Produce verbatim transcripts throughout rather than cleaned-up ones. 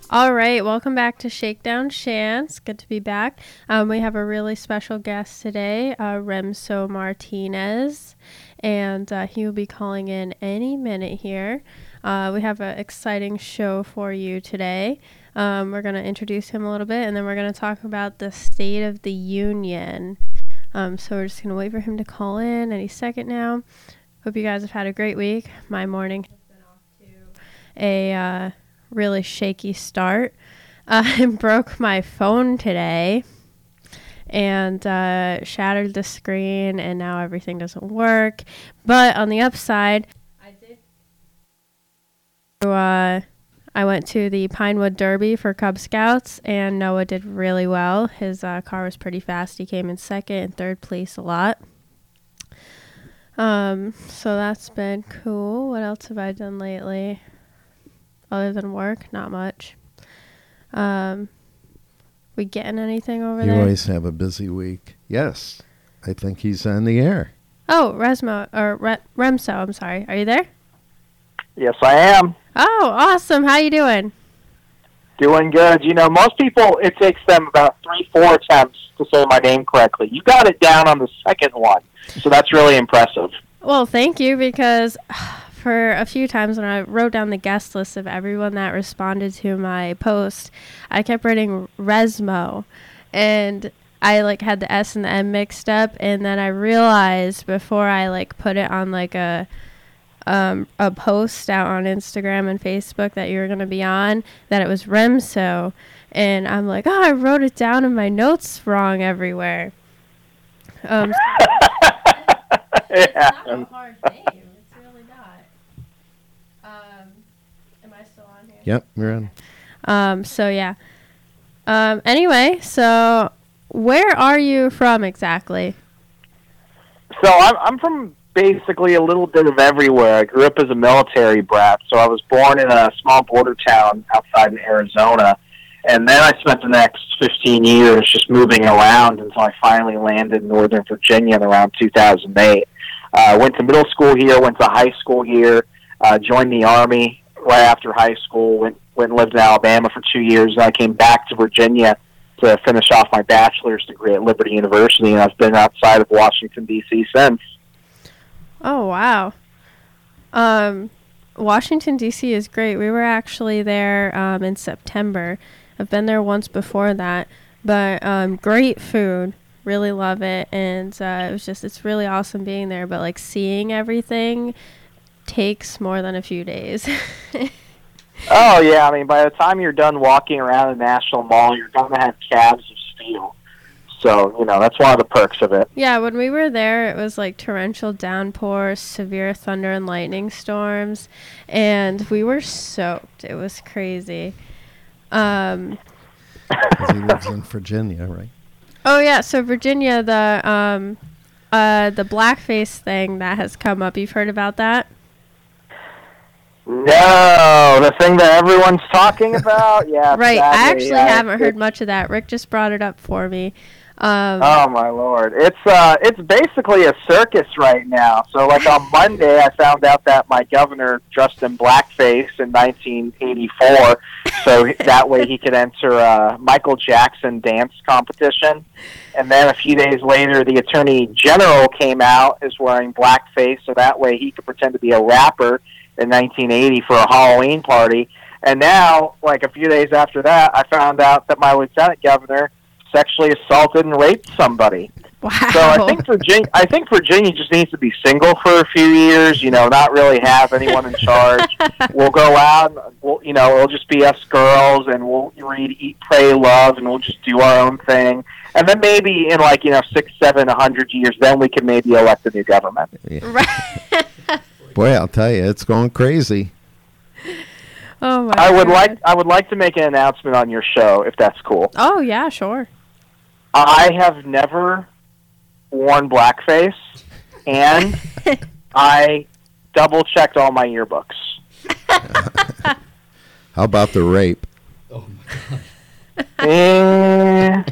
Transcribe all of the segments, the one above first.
All right, welcome back to Shakedown Chance. Good to be back. Um, we have a really special guest today, uh, Remso Martinez, and uh, he will be calling in any minute here. Uh, we have an exciting show for you today. Um, we're going to introduce him a little bit, and then we're going to talk about the State of the Union. Um, so we're just going to wait for him to call in any second now. Hope you guys have had a great week. My morning has been off to a... Uh, really shaky start. Uh, I broke my phone today and uh, shattered the screen, and now everything doesn't work. But on the upside, I did. Uh, I went to the Pinewood Derby for Cub Scouts, and Noah did really well. His uh, car was pretty fast. He came in second and third place a lot. Um, so that's been cool. What else have I done lately? Other than work, not much. Um, we getting anything over you there? You always have a busy week. Yes, I think he's on the air. Oh, Resmo or Re- Remso, I'm sorry. Are you there? Yes, I am. Oh, awesome. How you doing? Doing good. You know, most people, it takes them about three, four attempts to say my name correctly. You got it down on the second one, so that's really impressive. Well, thank you, because for a few times when I wrote down the guest list of everyone that responded to my post, I kept writing Resmo, and I like had the S and the M mixed up, and then I realized before I like put it on like a um a post out on Instagram and Facebook that you were going to be on, that it was Remso, and I'm like, oh, I wrote it down in my notes wrong everywhere. Um yeah. It's not a hard name. It's really not. Um, am I still on here? Yep, you're on. Um, so yeah. Um, anyway, so where are you from exactly? So I'm I'm from basically a little bit of everywhere. I grew up as a military brat, so I was born in a small border town outside in Arizona, and then I spent the next fifteen years just moving around until I finally landed in Northern Virginia in around two thousand eight. I uh, went to middle school here, went to high school here, uh, joined the Army right after high school, went, went and lived in Alabama for two years, and I came back to Virginia to finish off my bachelor's degree at Liberty University, and I've been outside of Washington, D C since. Oh, wow. Um, Washington, D C is great. We were actually there um, in September. I've been there once before that, but um, great food. Really love it, and uh, it was just, it's really awesome being there, but like seeing everything takes more than a few days. Oh, yeah, I mean, by the time you're done walking around the National Mall, you're going to have calves of steel. So, you know, that's one of the perks of it. Yeah, when we were there, it was like torrential downpours, severe thunder and lightning storms, and we were soaked. It was crazy. Um, Because he lives in Virginia, right? Oh, yeah, so Virginia, the um, uh, the blackface thing that has come up, you've heard about that? No, the thing that everyone's talking about? Yeah, right, sadly, I actually yeah, haven't heard much of that. Rick just brought it up for me. Um, oh, my Lord. It's uh, it's basically a circus right now. So, like, on Monday, I found out that my governor dressed in blackface in nineteen eighty-four, so that way he could enter a Michael Jackson dance competition. And then a few days later, the Attorney General came out as wearing blackface, so that way he could pretend to be a rapper in nineteen eighty for a Halloween party. And now, like, a few days after that, I found out that my lieutenant governor sexually assaulted and raped somebody. Wow. So I think Virginia, I think Virginia just needs to be single for a few years. You know, not really have anyone in charge. We'll go out. We'll, you know, it'll just be us girls, and we'll read, eat, pray, love, and we'll just do our own thing. And then maybe in like you know six, seven, a hundred years, then we can maybe elect a new government. Yeah. Right. Boy, I'll tell you, it's going crazy. Oh my I would God. like I would like to make an announcement on your show if that's cool. Oh yeah, sure. I have never worn blackface, and I double-checked all my yearbooks. How about the rape? Oh, my God. Eh.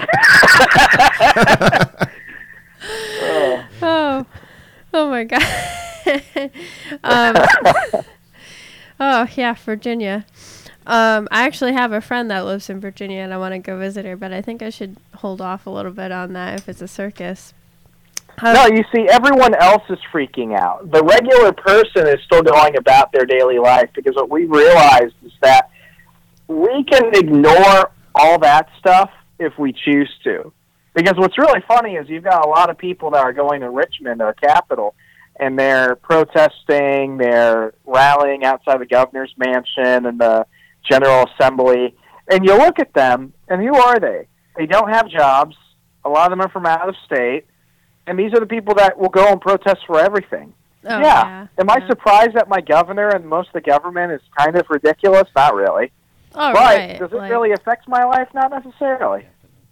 Oh, oh my God. um, oh yeah, Virginia. Um, I actually have a friend that lives in Virginia, and I want to go visit her, but I think I should hold off a little bit on that if it's a circus. Um, No, you see, everyone else is freaking out. The regular person is still going about their daily life because what we realized is that we can ignore all that stuff if we choose to. Because what's really funny is you've got a lot of people that are going to Richmond, our capital, and they're protesting, they're rallying outside the governor's mansion and the General Assembly. And you look at them, and who are they? They don't have jobs. A lot of them are from out of state. And these are the people that will go and protest for everything. oh, yeah. yeah. Am yeah. I surprised that my governor and most of the government is kind of ridiculous? Not really. Oh, but right. does it like, really affect my life? Not necessarily.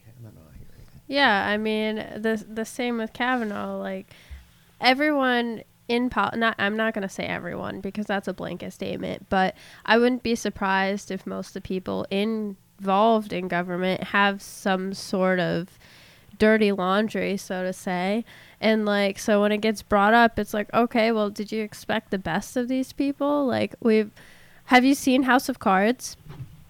Yeah, I mean, the the same with Kavanaugh. Like, everyone in pol- not I'm not going to say everyone because that's a blanket statement, but I wouldn't be surprised if most of the people involved in government have some sort of dirty laundry, so to say. And like, so when it gets brought up, it's like, okay, well, did you expect the best of these people? Like, we've have you seen House of Cards?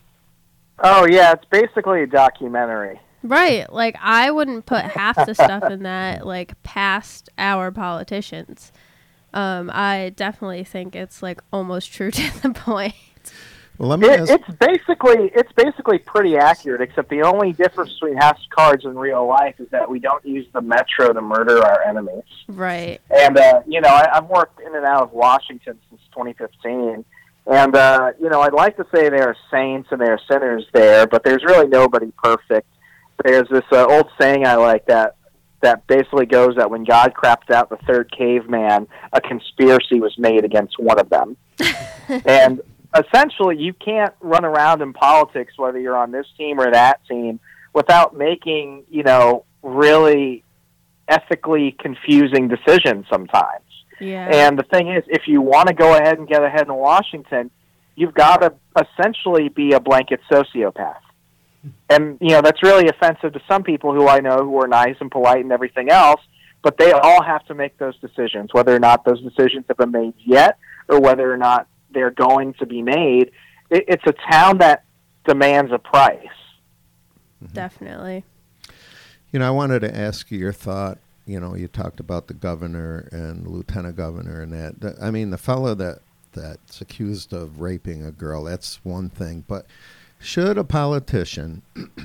Oh, yeah, it's basically a documentary. Right. Like, I wouldn't put half the stuff in that, like, past our politicians. Um, I definitely think it's, like, almost true to the point. Well, let me It, ask. it's basically it's basically pretty accurate, except the only difference between House of Cards and real life is that we don't use the Metro to murder our enemies. Right. And, uh, you know, I, I've worked in and out of Washington since twenty fifteen. And, uh, you know, I'd like to say there are saints and there are sinners there, but there's really nobody perfect. There's this uh, old saying I like that that basically goes that when God crapped out the third caveman, a conspiracy was made against one of them. And essentially, you can't run around in politics, whether you're on this team or that team, without making, you know, really ethically confusing decisions sometimes. Yeah. And the thing is, if you want to go ahead and get ahead in Washington, you've got to essentially be a blanket sociopath. And, you know, that's really offensive to some people who I know who are nice and polite and everything else, but they all have to make those decisions, whether or not those decisions have been made yet or whether or not they're going to be made. It, it's a town that demands a price. Definitely. You know, I wanted to ask you your thought. You know, you talked about the governor and lieutenant governor and that. The, I mean, the fellow that that's accused of raping a girl, that's one thing. But should a politician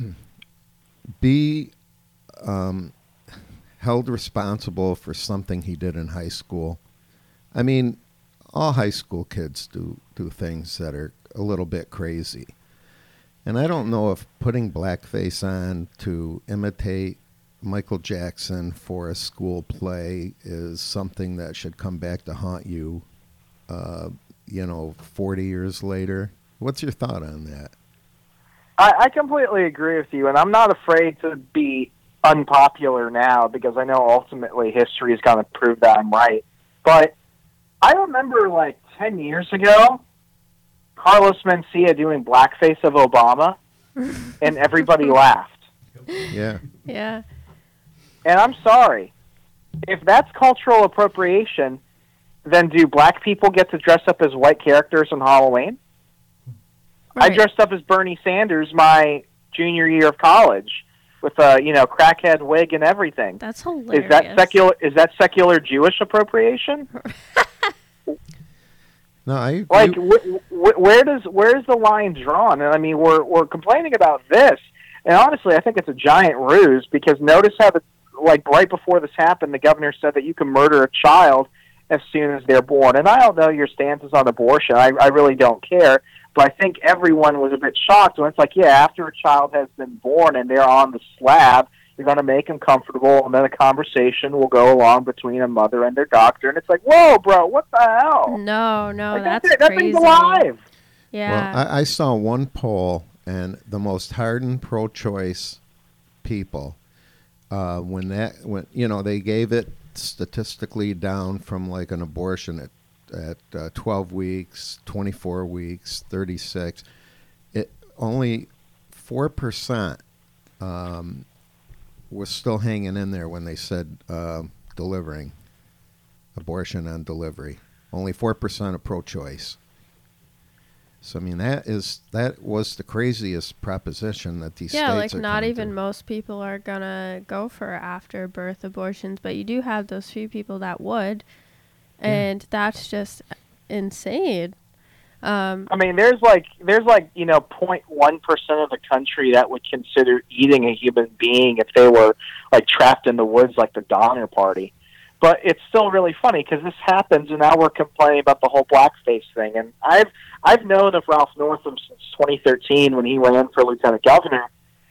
be um, held responsible for something he did in high school? I mean, all high school kids do, do things that are a little bit crazy. And I don't know if putting blackface on to imitate Michael Jackson for a school play is something that should come back to haunt you, uh, you know, forty years later. What's your thought on that? I, I completely agree with you, and I'm not afraid to be unpopular now because I know ultimately history is going to prove that I'm right. But I remember like ten years ago, Carlos Mencia doing blackface of Obama, and everybody laughed. Yeah. Yeah. And I'm sorry. If that's cultural appropriation, then do black people get to dress up as white characters on Halloween? Right. I dressed up as Bernie Sanders my junior year of college with a, you know, crackhead wig and everything. That's hilarious. Is that secular is that secular Jewish appropriation? No, I Like, you, wh- wh- where does where is the line drawn? And I mean, we're we're complaining about this, and honestly, I think it's a giant ruse because notice how the like right before this happened, the governor said that you can murder a child as soon as they're born. And I don't know your stances on abortion. I, I really don't care. But I think everyone was a bit shocked when it's like, yeah, after a child has been born and they're on the slab, you're going to make them comfortable, and then a conversation will go along between a mother and their doctor. And it's like, whoa, bro, what the hell? No, no, Like, that's that, that crazy. thing's alive. Yeah. well, I, I saw one poll, and the most hardened pro-choice people, uh, when that, when you know, they gave it statistically down from like an abortion at at uh, twelve weeks, twenty-four weeks, thirty-six. It only four percent um, was still hanging in there when they said uh, delivering, abortion on delivery. Only four percent of pro-choice. So I mean that is that was the craziest proposition that these Yeah, states like are not coming even to. most people are gonna go for after birth abortions, but you do have those few people that would, and that's just insane. Um, I mean, there's like there's like you know, zero point one percent of the country that would consider eating a human being if they were like trapped in the woods, like the Donner Party. But it's still really funny because this happens, and now we're complaining about the whole blackface thing. And I've I've known of Ralph Northam since twenty thirteen when he ran for lieutenant governor.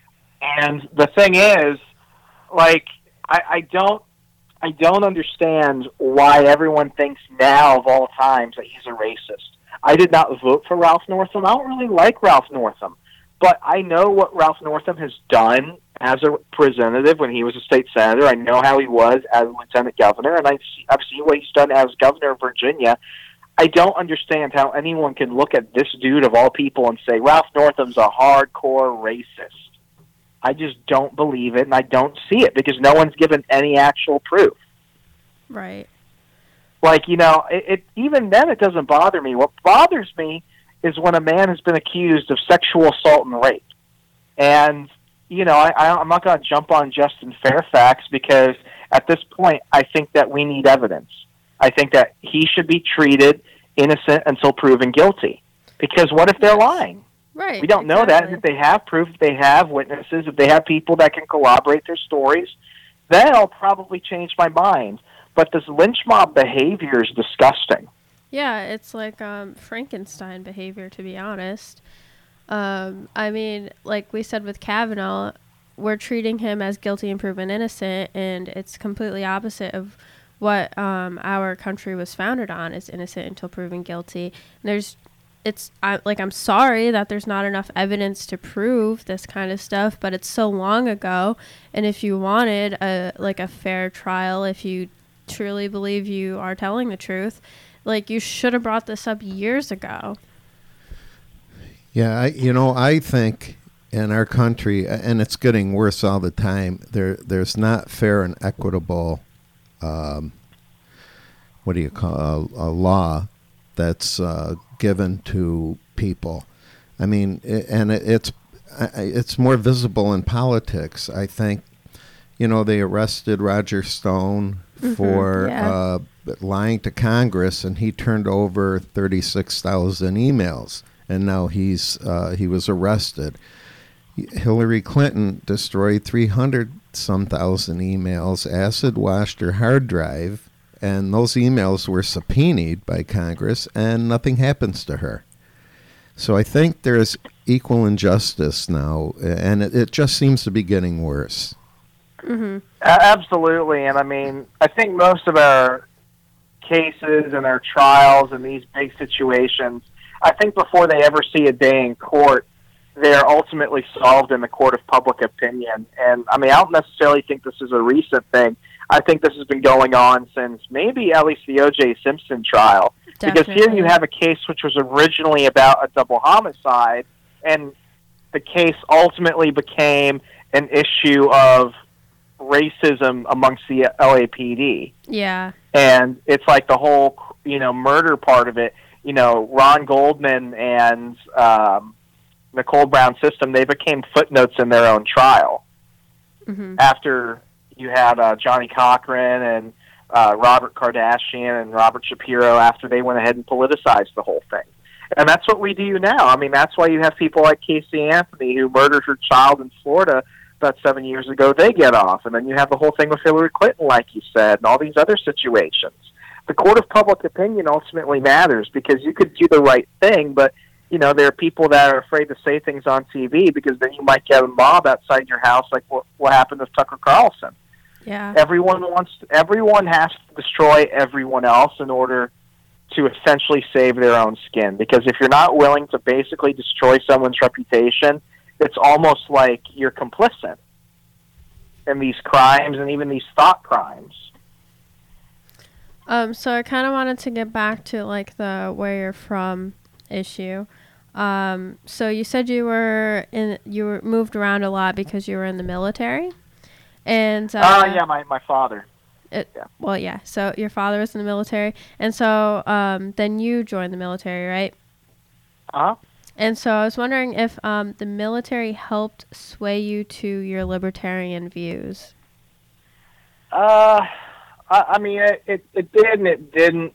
And the thing is, like, I, I don't I don't understand why everyone thinks now of all times that he's a racist. I did not vote for Ralph Northam. I don't really like Ralph Northam. But I know what Ralph Northam has done as a representative when he was a state senator. I know how he was as lieutenant governor, and I've, see, I've seen what he's done as governor of Virginia. I don't understand how anyone can look at this dude of all people and say, Ralph Northam's a hardcore racist. I just don't believe it, and I don't see it because no one's given any actual proof. right. Like, you know, it, it even then it doesn't bother me. What bothers me is when a man has been accused of sexual assault and rape. And, you know, I, I, I'm not going to jump on Justin Fairfax because at this point I think that we need evidence. I think that he should be treated innocent until proven guilty. Because what if they're lying? Right. We don't know that. And if they have proof, if they have witnesses, if they have people that can corroborate their stories, then I'll probably change my mind. But this lynch mob behavior is disgusting. Yeah, it's like um, Frankenstein behavior, to be honest. Um, I mean, like we said with Kavanaugh, we're treating him as guilty and proven innocent, and it's completely opposite of what um, our country was founded on, is innocent until proven guilty. And there's, it's I, like I'm sorry that there's not enough evidence to prove this kind of stuff, but it's so long ago, and if you wanted a like a fair trial, if you truly believe you are telling the truth, like you should have brought this up years ago. Yeah, I, you know, I think in our country, and it's getting worse all the time, there there's not fair and equitable, um, what do you call a, a law that's uh, given to people. I mean, it, and it, it's it's more visible in politics. I think, you know, they arrested Roger Stone Mm-hmm, for yeah. uh, lying to Congress, and he turned over thirty-six thousand emails, and now he's uh, he was arrested. Hillary Clinton destroyed three hundred some thousand emails, acid washed her hard drive, and those emails were subpoenaed by Congress, and nothing happens to her. So I think there's equal injustice now, and it, it just seems to be getting worse. Mm-hmm. Absolutely, and I mean, I think most of our cases and our trials and these big situations, I think before they ever see a day in court, they're ultimately solved in the court of public opinion. And I mean, I don't necessarily think this is a recent thing. I think this has been going on since maybe at least the O J Simpson trial. Definitely. Because here you have a case which was originally about a double homicide, and the case ultimately became an issue of racism amongst the L A P D. Yeah. And it's like the whole, you know, murder part of it, you know, Ron Goldman and um, Nicole Brown System, they became footnotes in their own trial. Mm-hmm. After you had uh, Johnny Cochran and uh, Robert Kardashian and Robert Shapiro, after they went ahead and politicized the whole thing. And that's what we do now. I mean, that's why you have people like Casey Anthony, who murdered her child in Florida about seven years ago. They get off. And then you have the whole thing with Hillary Clinton, like you said, and all these other situations. The court of public opinion ultimately matters, because you could do the right thing, but, you know, there are people that are afraid to say things on T V because then you might get a mob outside your house, like what, what happened with Tucker Carlson. Yeah. Everyone wants, everyone has to destroy everyone else in order to essentially save their own skin. Because if you're not willing to basically destroy someone's reputation, it's almost like you're complicit in these crimes and even these thought crimes. Um, so I kind of wanted to get back to like the where you're from issue. Um, so you said you were in, you were moved around a lot because you were in the military, and uh, Uh, yeah, my, my father. It, Yeah. Well, yeah. So your father was in the military, and so um, then you joined the military, right? Uh-huh. And so I was wondering if um, the military helped sway you to your libertarian views. Uh, I, I mean, it, it, it did and it didn't.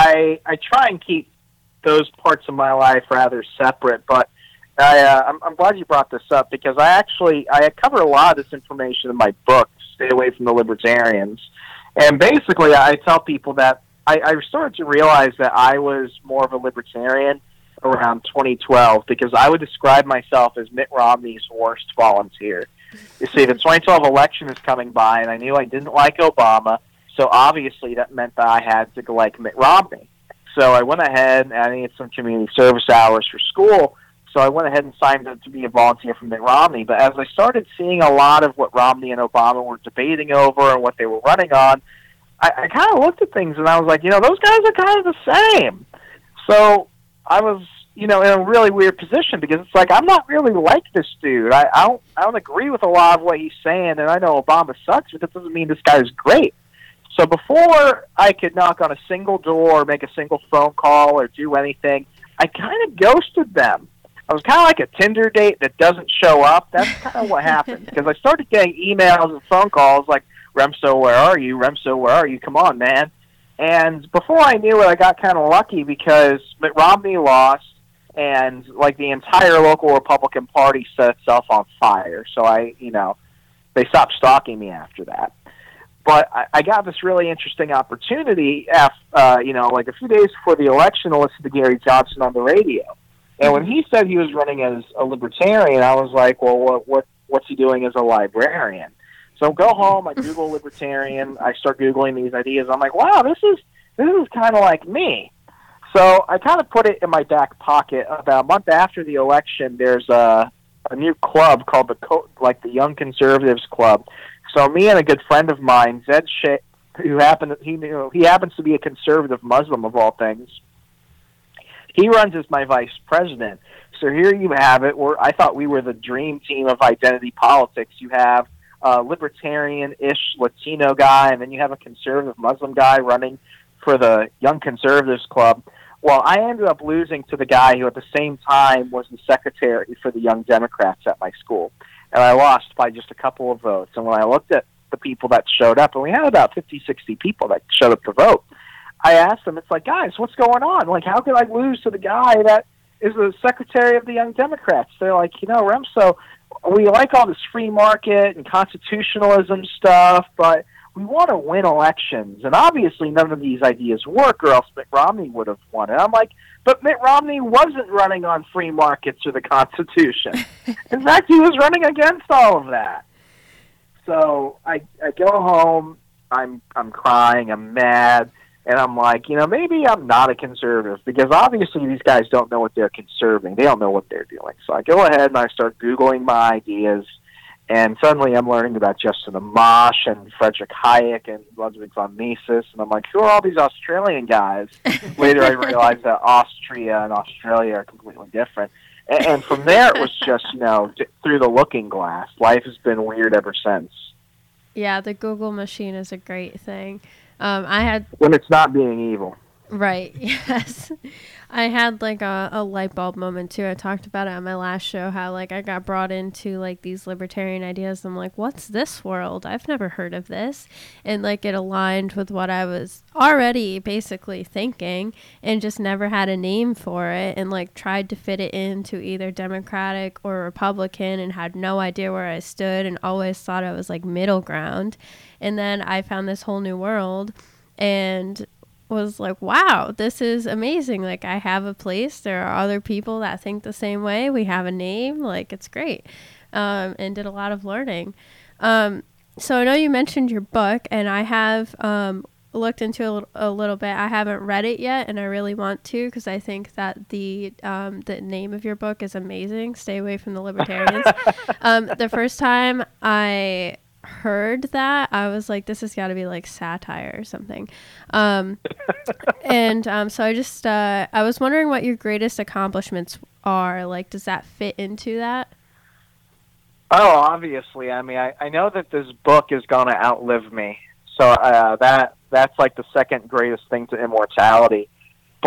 I I try and keep those parts of my life rather separate, but I, uh, I'm, I'm glad you brought this up because I actually I cover a lot of this information in my book, Stay Away from the Libertarians. And basically, I tell people that I, I started to realize that I was more of a libertarian around twenty twelve because I would describe myself as Mitt Romney's worst volunteer. You see, the twenty twelve election is coming by, and I knew I didn't like Obama, so obviously that meant that I had to like Mitt Romney. So I went ahead and I needed some community service hours for school, so I went ahead and signed up to be a volunteer for Mitt Romney. But as I started seeing a lot of what Romney and Obama were debating over and what they were running on, I, I kind of looked at things and I was like, you know, those guys are kind of the same. So I was, you know, in a really weird position because it's like I'm not really like this dude. I, I don't, I don't agree with a lot of what he's saying, and I know Obama sucks, but that doesn't mean this guy's great. So before I could knock on a single door, or make a single phone call, or do anything, I kind of ghosted them. I was kind of like a Tinder date that doesn't show up. That's kind of what happened because I started getting emails and phone calls like, "Remso, where are you? Remso, where are you? Come on, man!" And before I knew it, I got kind of lucky because Mitt Romney lost, and like the entire local Republican Party set itself on fire. So I, you know, they stopped stalking me after that. But I, I got this really interesting opportunity, after, uh, you know, like a few days before the election, to listen to Gary Johnson on the radio. And when he said he was running as a libertarian, I was like, well, what, what what's he doing as a librarian? So go home, I Google libertarian, I start Googling these ideas. I'm like, wow, this is this is kind of like me. So I kind of put it in my back pocket. About a month after the election, there's a, a new club called the Co- like the Young Conservatives Club. So me and a good friend of mine, Zed Sheikh, who happened he knew he happens to be a conservative Muslim of all things. He runs as my vice president. So here you have it. Where I thought we were the dream team of identity politics. You have a libertarian-ish Latino guy, and then you have a conservative Muslim guy running for the Young Conservatives Club. Well, I ended up losing to the guy who at the same time was the secretary for the Young Democrats at my school. And I lost by just a couple of votes. And when I looked at the people that showed up, and we had about fifty, sixty people that showed up to vote, I asked them, it's like, guys, what's going on? Like, how could I lose to the guy that is the secretary of the Young Democrats? They're like, you know, Remso, we like all this free market and constitutionalism stuff, but we want to win elections. And obviously none of these ideas work, or else Mitt Romney would have won. And I'm like, but Mitt Romney wasn't running on free markets or the Constitution. In fact, he was running against all of that. So I, I go home, I'm I'm crying, I'm mad, and I'm like, you know, maybe I'm not a conservative, because obviously these guys don't know what they're conserving. They don't know what they're doing. So I go ahead and I start Googling my ideas, and suddenly I'm learning about Justin Amash and Frederick Hayek and Ludwig von Mises, and I'm like, who are all these Australian guys? Later I realized that Austria and Australia are completely different. And, and from there it was just, you know, t- through the looking glass. Life has been weird ever since. Yeah, the Google machine is a great thing. Um, I had... When it's not being evil. Right, yes. I had like a, a light bulb moment too. I talked about it on my last show, how like I got brought into like these libertarian ideas. I'm like, what's this world? I've never heard of this. And like it aligned with what I was already basically thinking, and just never had a name for it, and like tried to fit it into either Democratic or Republican, and had no idea where I stood, and always thought I was like middle ground. And then I found this whole new world and was like, wow, this is amazing. Like, I have a place. There are other people that think the same way. We have a name. Like, it's great. Um, and did a lot of learning. Um, so I know you mentioned your book, and I have um, looked into it a little, a little bit. I haven't read it yet, and I really want to, because I think that the um, the name of your book is amazing. Stay Away from the Libertarians. um, the first time I heard that, I was like, this has got to be like satire or something. Um, and um, so I just, uh, I was wondering what your greatest accomplishments are. Like, does that fit into that? Oh, obviously. I mean, I, I know that this book is going to outlive me. So uh, that that's like the second greatest thing to immortality. But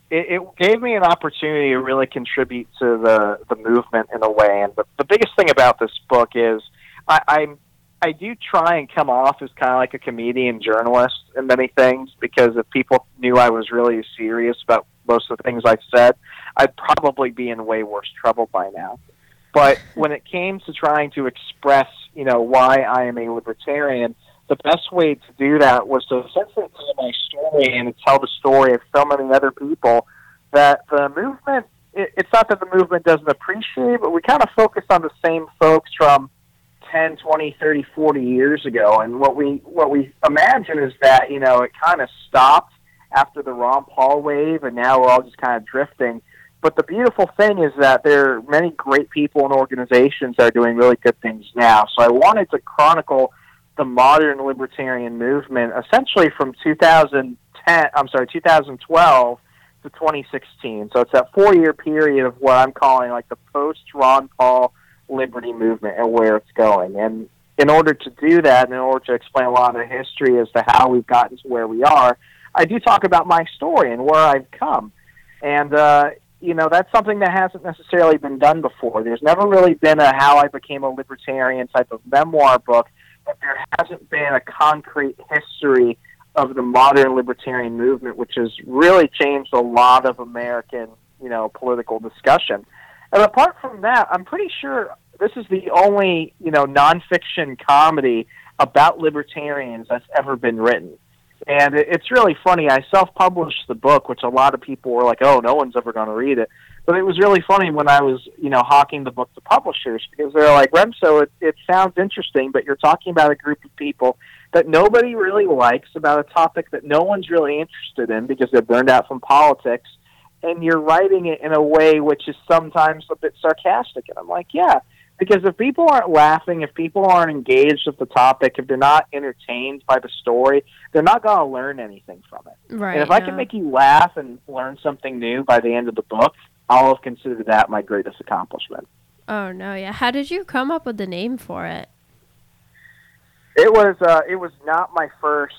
it, it gave me an opportunity to really contribute to the, the movement in a way. And the, the biggest thing about this book is I, I'm I do try and come off as kind of like a comedian journalist in many things, because if people knew I was really serious about most of the things I said, I'd probably be in way worse trouble by now. But when it came to trying to express, you know, why I am a libertarian, the best way to do that was to essentially tell my story and to tell the story of so many other people that the movement, it, it's not that the movement doesn't appreciate, but we kind of focus on the same folks from ten, twenty, thirty, forty years ago. And what we what we imagine is that, you know, it kind of stopped after the Ron Paul wave, and now we're all just kind of drifting. But the beautiful thing is that there are many great people and organizations that are doing really good things now. So I wanted to chronicle the modern libertarian movement essentially from two thousand ten, I'm sorry, two thousand twelve to twenty sixteen. So it's that four-year period of what I'm calling like the post-Ron Paul liberty movement and where it's going. And in order to do that, and in order to explain a lot of the history as to how we've gotten to where we are, I do talk about my story and where I've come. And, uh, you know, that's something that hasn't necessarily been done before. There's never really been a how I became a libertarian type of memoir book, but there hasn't been a concrete history of the modern libertarian movement, which has really changed a lot of American, you know, political discussion. And apart from that, I'm pretty sure this is the only, you know, nonfiction comedy about libertarians that's ever been written. And it's really funny. I self-published the book, which a lot of people were like, oh, no one's ever going to read it. But it was really funny when I was, you know, hawking the book to publishers, because they're like, Remso, it, it sounds interesting, but you're talking about a group of people that nobody really likes, about a topic that no one's really interested in because they're burned out from politics, and you're writing it in a way which is sometimes a bit sarcastic. And I'm like, yeah, because if people aren't laughing, if people aren't engaged with the topic, if they're not entertained by the story, they're not going to learn anything from it. Right. And if I yeah. can make you laugh and learn something new by the end of the book, I'll have considered that my greatest accomplishment. Oh, no, yeah. How did you come up with the name for it? It was uh, it was not my first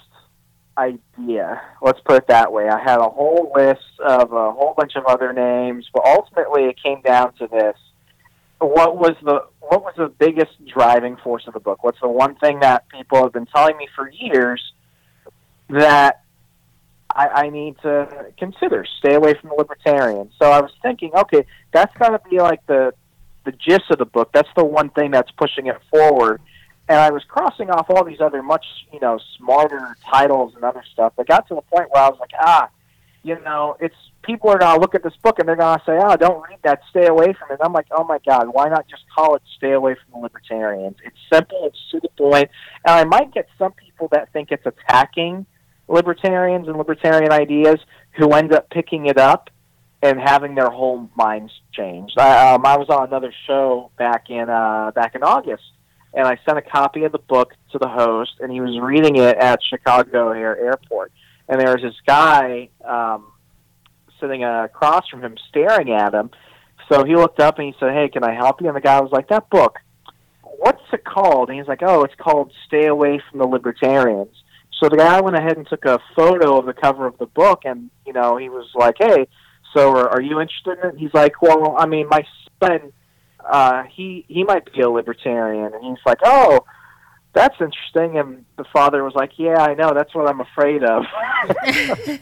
idea. Let's put it that way. I had a whole list of a whole bunch of other names, but ultimately it came down to this. What was the what was the biggest driving force of the book? What's the one thing that people have been telling me for years that I, I need to consider? Stay away from the libertarians. So I was thinking, okay, that's got to be like the the gist of the book. That's the one thing that's pushing it forward. And I was crossing off all these other much, you know, smarter titles and other stuff. I got to the point where I was like, ah, you know, it's people are going to look at this book and they're going to say, oh, don't read that, stay away from it. And I'm like, oh, my God, why not just call it Stay Away from the Libertarians? It's simple, it's to the point, and I might get some people that think it's attacking libertarians and libertarian ideas who end up picking it up and having their whole minds changed. I, um, I was on another show back in uh, back in August, and I sent a copy of the book to the host, and he was reading it at Chicago Air Airport. And there was this guy um, sitting across from him staring at him. So he looked up and he said, hey, can I help you? And the guy was like, that book, what's it called? And he's like, oh, it's called Stay Away from the Libertarians. So the guy went ahead and took a photo of the cover of the book, and, you know, he was like, hey, so are, are you interested in it? He's like, well, I mean, my son, uh, he, he might be a libertarian. And he's like, oh, that's interesting. And the father was like, yeah, I know. That's what I'm afraid of. I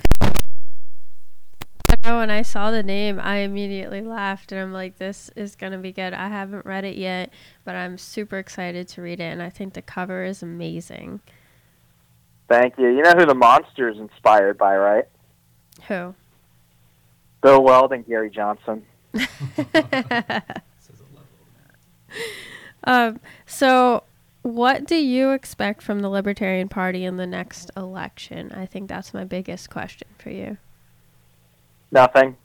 know, when I saw the name, I immediately laughed, and I'm like, this is going to be good. I haven't read it yet, but I'm super excited to read it, and I think the cover is amazing. Thank you. You know who the monster is inspired by, right? Who? Bill Weld and Gary Johnson. um, so... What do you expect from the Libertarian Party in the next election? I think that's my biggest question for you. Nothing.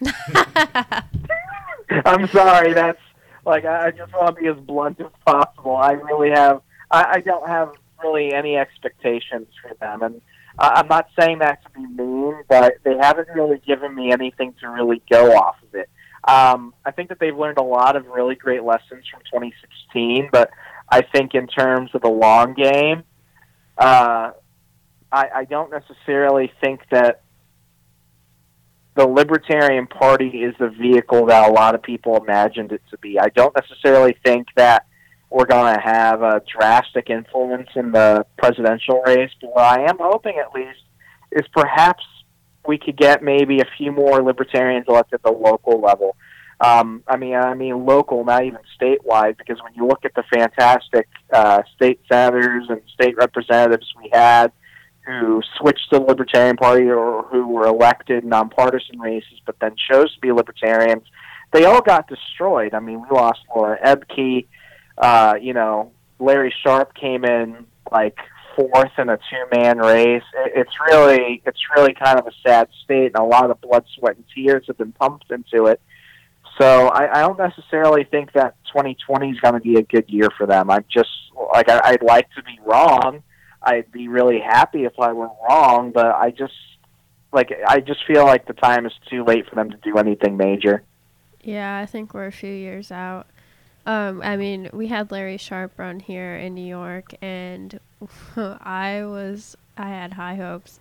I'm sorry. That's like I just want to be as blunt as possible. I really have. I, I don't have really any expectations for them, and uh, I'm not saying that to be mean, but they haven't really given me anything to really go off of it. Um, I think that they've learned a lot of really great lessons from twenty sixteen, but I think in terms of the long game, uh, I, I don't necessarily think that the Libertarian Party is the vehicle that a lot of people imagined it to be. I don't necessarily think that we're going to have a drastic influence in the presidential race, but what I am hoping at least is perhaps we could get maybe a few more Libertarians elected at the local level. Um, I mean, I mean local, not even statewide, because when you look at the fantastic uh, state senators and state representatives we had who switched to the Libertarian Party or who were elected nonpartisan races but then chose to be Libertarians, they all got destroyed. I mean, we lost Laura Ebke. Uh, you know, Larry Sharp came in like fourth in a two-man race. It's really, it's really kind of a sad state, and a lot of blood, sweat, and tears have been pumped into it. So I, I don't necessarily think that twenty twenty is going to be a good year for them. I'm just like I, I'd like to be wrong. I'd be really happy if I were wrong, but I just like I just feel like the time is too late for them to do anything major. Yeah, I think we're a few years out. Um, I mean, we had Larry Sharp run here in New York, and I was I had high hopes,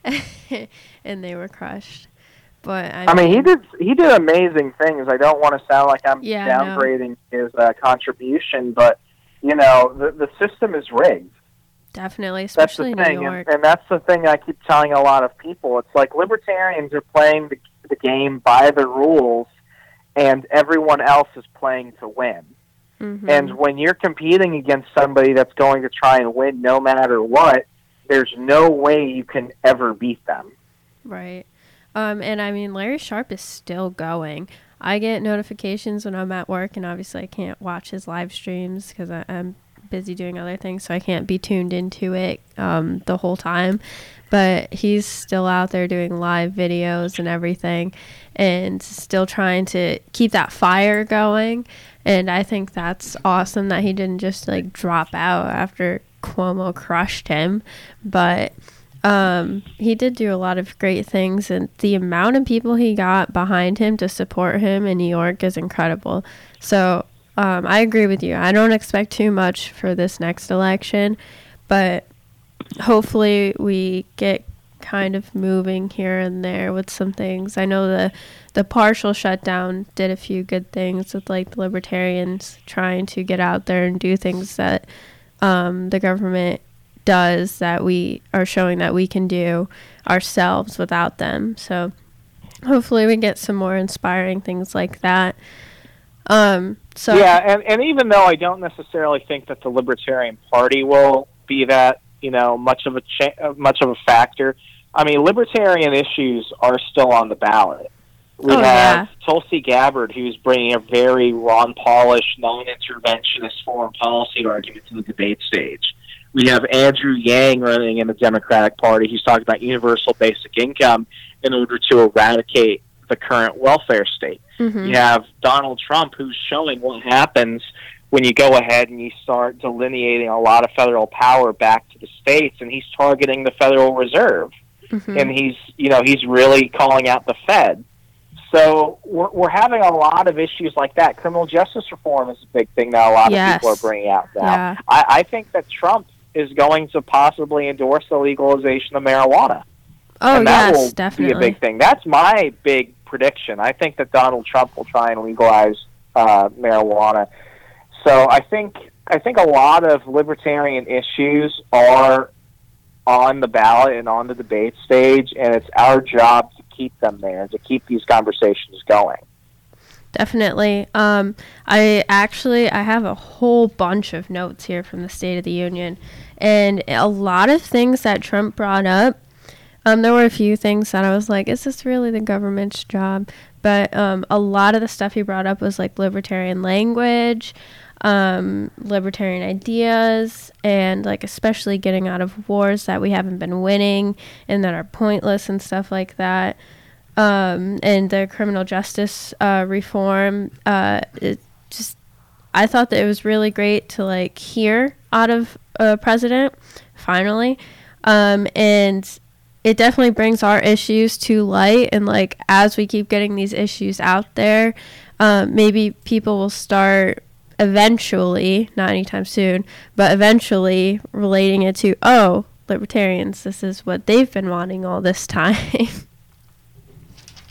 and they were crushed. But I, I mean, he did he did amazing things. I don't want to sound like I'm yeah, downgrading no. his uh, contribution, but you know, the the system is rigged. Definitely, especially that's the thing, New York. And, and that's the thing I keep telling a lot of people. It's like libertarians are playing the, the game by the rules, and everyone else is playing to win. Mm-hmm. And when you're competing against somebody that's going to try and win no matter what, there's no way you can ever beat them. Right. Um, and I mean, Larry Sharp is still going. I get notifications when I'm at work, and obviously I can't watch his live streams because I'm busy doing other things, so I can't be tuned into it um, the whole time. But he's still out there doing live videos and everything, and still trying to keep that fire going. And I think that's awesome that he didn't just like drop out after Cuomo crushed him. But um, he did do a lot of great things, and the amount of people he got behind him to support him in New York is incredible. So um, I agree with you. I don't expect too much for this next election, but hopefully we get kind of moving here and there with some things. I know the the partial shutdown did a few good things with like the libertarians trying to get out there and do things that um, the government does that we are showing that we can do ourselves without them. So hopefully we get some more inspiring things like that. Um, so yeah, and, and even though I don't necessarily think that the Libertarian Party will be that, you know, much of a cha- much of a factor, I mean, libertarian issues are still on the ballot. We oh, have yeah. Tulsi Gabbard, who's bringing a very Ron Paulish, non-interventionist foreign policy argument to the debate stage. We have Andrew Yang running in the Democratic Party. He's talking about universal basic income in order to eradicate the current welfare state. Mm-hmm. You have Donald Trump, who's showing what happens when you go ahead and you start delineating a lot of federal power back to the states, and he's targeting the Federal Reserve. Mm-hmm. And he's, you know, he's really calling out the Fed. So we're, we're having a lot of issues like that. Criminal justice reform is a big thing that a lot yes. of people are bringing out now. Yeah. I, I think that Trump is going to possibly endorse the legalization of marijuana. Oh, and that yes, will definitely. be a big thing. That's my big prediction. I think that Donald Trump will try and legalize uh, marijuana. So I think I think a lot of libertarian issues are on the ballot and on the debate stage, and it's our job to keep them there, to keep these conversations going. Definitely. Um, I actually, I have a whole bunch of notes here from the State of the Union, and a lot of things that Trump brought up. Um, there were a few things that I was like, is this really the government's job? But um, a lot of the stuff he brought up was like libertarian language, um, libertarian ideas, and like especially getting out of wars that we haven't been winning and that are pointless and stuff like that. Um, and the criminal justice uh, reform, uh, it just I thought that it was really great to like hear out of a president finally, um, and it definitely brings our issues to light. And like as we keep getting these issues out there, um, maybe people will start eventually, not anytime soon, but eventually relating it to, oh, libertarians, this is what they've been wanting all this time.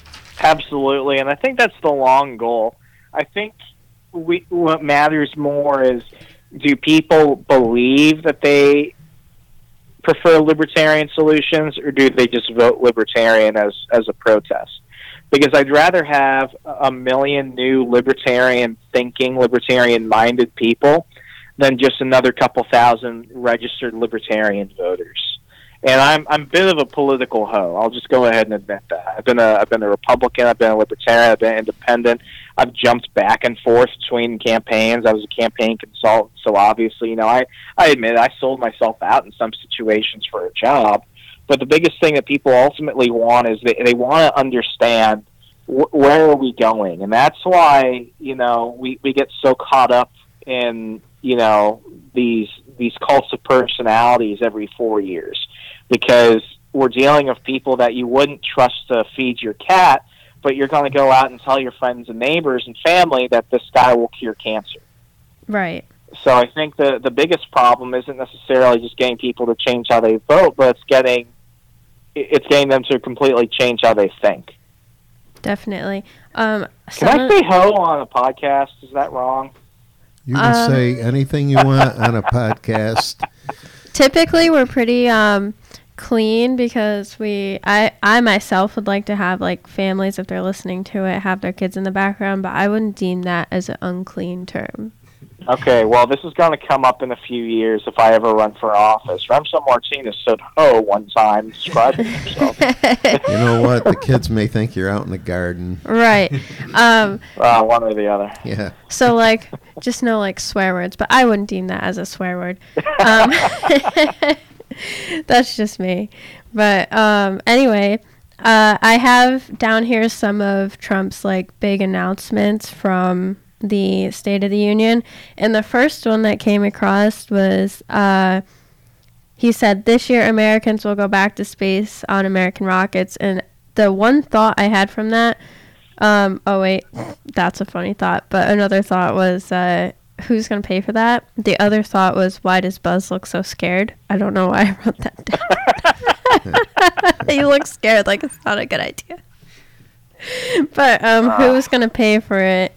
Absolutely, and I think that's the long goal. I think we, what matters more is, do people believe that they prefer libertarian solutions, or do they just vote libertarian as, as a protest? Because I'd rather have a million new libertarian-thinking, libertarian-minded people than just another couple thousand registered libertarian voters. And I'm I'm a bit of a political hoe. I'll just go ahead and admit that. I've been a I've been a Republican. I've been a Libertarian. I've been independent. I've jumped back and forth between campaigns. I was a campaign consultant, so obviously, you know, I I admit I sold myself out in some situations for a job. But the biggest thing that people ultimately want is they they want to understand wh- where are we going, and that's why, you know, we we get so caught up in, you know, these these cults of personalities every four years. Because we're dealing with people that you wouldn't trust to feed your cat, but you're going to go out and tell your friends and neighbors and family that this guy will cure cancer. Right. So I think the the biggest problem isn't necessarily just getting people to change how they vote, but it's getting it's getting them to completely change how they think. Definitely. Um, Can I say ho on a podcast? Is that wrong? You can Um, say anything you want on a podcast. Typically, we're pretty um, clean because we, I, I myself would like to have like families, if they're listening to it, have their kids in the background, but I wouldn't deem that as an unclean term. Okay, well, this is going to come up in a few years if I ever run for office. Remso Martinez said ho one time describing himself. You know what? The kids may think you're out in the garden. Right. Um, Uh, one or the other. Yeah. so like, just no like swear words, but I wouldn't deem that as a swear word. Um, that's just me. But um, anyway, uh, I have down here some of Trump's like big announcements from the State of the Union, and the first one that came across was uh, he said this year Americans will go back to space on American rockets. And the one thought I had from that, um, oh wait, that's a funny thought, but another thought was uh, who's going to pay for that? The other thought was, why does Buzz look so scared? I don't know why I wrote that down. He looks scared, like it's not a good idea. But um, Uh. who's going to pay for it?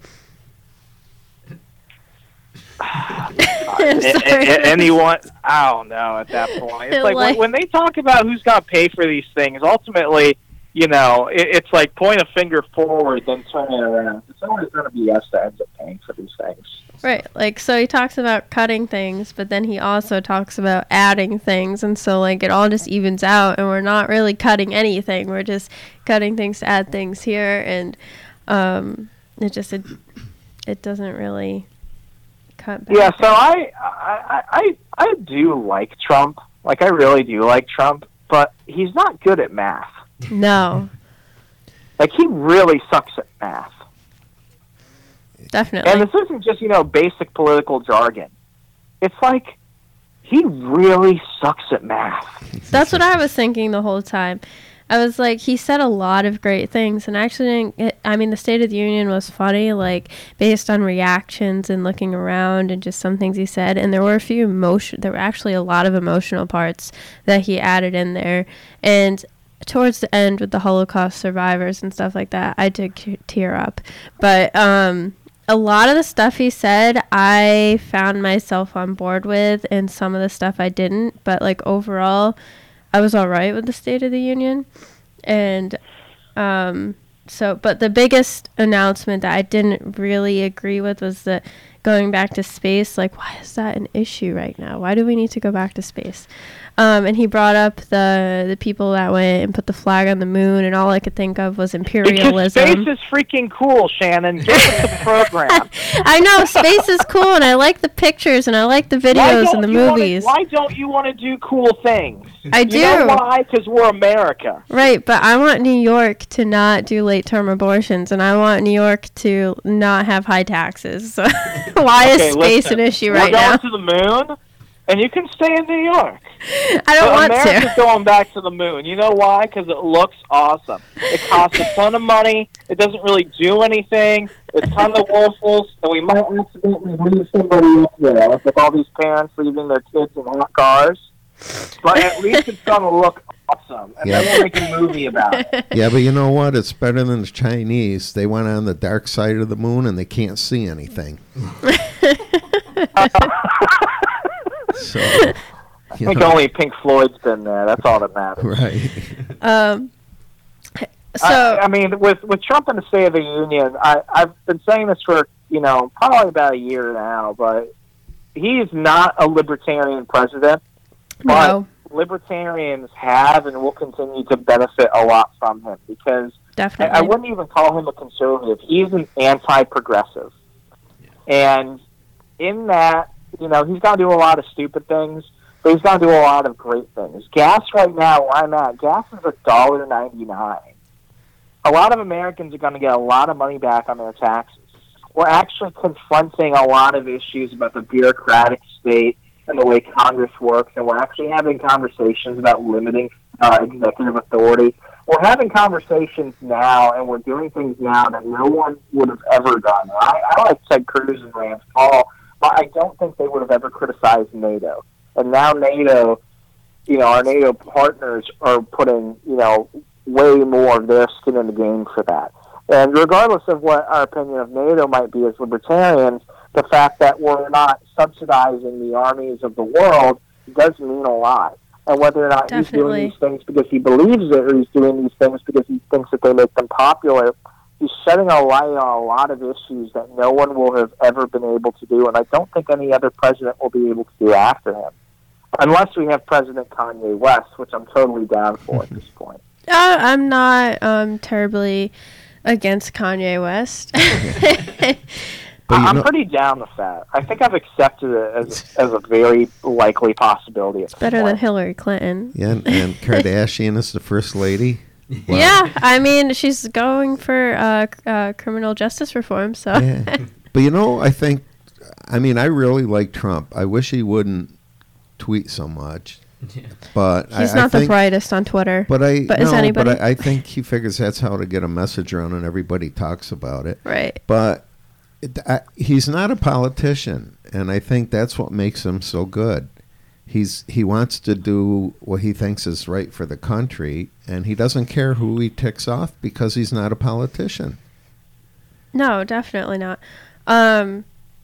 I'm A- sorry. a- anyone, I don't know at that point. It's like, Like- when, when they talk about who's going to pay for these things, ultimately, you know, it, it's like point a finger forward, then turn it around. It's always going to be us that ends up paying for these things. Right, like, so he talks about cutting things, but then he also talks about adding things, and so, like, it all just evens out, and we're not really cutting anything. We're just cutting things to add things here, and um, it just, it, it doesn't really cut back. Yeah, so I, I, I, I do like Trump. Like, I really do like Trump, but he's not good at math. No, Like, he really sucks at math. definitely. And this isn't just, you know, basic political jargon. It's like, he really sucks at math. That's what I was thinking the whole time. I was like, he said a lot of great things, and actually, didn't get, I mean, the State of the Union was funny, like, based on reactions and looking around and just some things he said, and there were a few emotion, there were actually a lot of emotional parts that he added in there, and towards the end with the Holocaust survivors and stuff like that, I did c- tear up, but, um... a lot of the stuff he said, I found myself on board with, and some of the stuff I didn't. But, like, overall, I was all right with the State of the Union. And um, so, but the biggest announcement that I didn't really agree with was the going back to space. Like, why is that an issue right now? Why do we need to go back to space? Um, and he brought up the the people that went and put the flag on the moon, and all I could think of was Because imperialism. space is freaking cool, Shannon. Get with the program. I know space is cool, and I like the pictures, and I like the Why videos don't and the you wanna- movies. why don't you want to do cool things? I You do. know why? Because we're America. Right, but I want New York to not do late-term abortions, and I want New York to not have high taxes. So why Okay, is space listen, an issue we're right going now? to the moon, and you can stay in New York. I don't But want America's to. going back to the moon. You know why? Because it looks awesome. It costs a ton of money. It doesn't really do anything. It's kind of worthless, and we might accidentally leave somebody up there, with all these parents leaving their kids in hot cars. But at least it's going to look awesome. And Yeah. then we'll make a movie about it. Yeah, but you know what? It's better than the Chinese. They went on the dark side of the moon and they can't see anything. So, I you think know, only Pink Floyd's been there. That's all that matters. right. Um, so I, I mean, with with Trump and the State of the Union, I, I've been saying this for, you know, probably about a year now, but he's not a libertarian president. But no, libertarians have and will continue to benefit a lot from him because I, definitely. I wouldn't even call him a conservative. He's an anti-progressive. And in that, you know, he's going to do a lot of stupid things, but he's going to do a lot of great things. Gas right now, where I'm at, gas is a dollar ninety-nine. A lot of Americans are going to get a lot of money back on their taxes. We're actually confronting a lot of issues about the bureaucratic state and the way Congress works, and we're actually having conversations about limiting uh, executive authority. We're having conversations now, and we're doing things now that no one would have ever done. I, I like Ted Cruz and Rand Paul, but I don't think they would have ever criticized NATO. And now NATO, you know, our NATO partners are putting, you know, way more of their skin in the game for that. And regardless of what our opinion of NATO might be as libertarians, the fact that we're not subsidizing the armies of the world does mean a lot. And whether or not Definitely. he's doing these things because he believes it or he's doing these things because he thinks that they make them popular, he's shedding a light on a lot of issues that no one will have ever been able to do, and I don't think any other president will be able to do after him. Unless we have President Kanye West, which I'm totally down for at this point. Uh, I'm not um, terribly against Kanye West. But you I'm know- pretty down with that. I think I've accepted it as as a very likely possibility. At this Better than point. Hillary Clinton. Yeah, and, and Kardashian is the first lady. Wow. Yeah, I mean, she's going for uh, c- uh, criminal justice reform, so. Yeah. But you know, I think, I mean, I really like Trump. I wish he wouldn't tweet so much. Yeah. But He's I, not I the think, brightest on Twitter. But I But no, is anybody? But I, I think he figures that's how to get a message around, and everybody talks about it. Right. But it, I, he's not a politician, and I think that's what makes him so good. He's he wants to do what he thinks is right for the country, and he doesn't care who he ticks off because he's not a politician. No, definitely not. Um,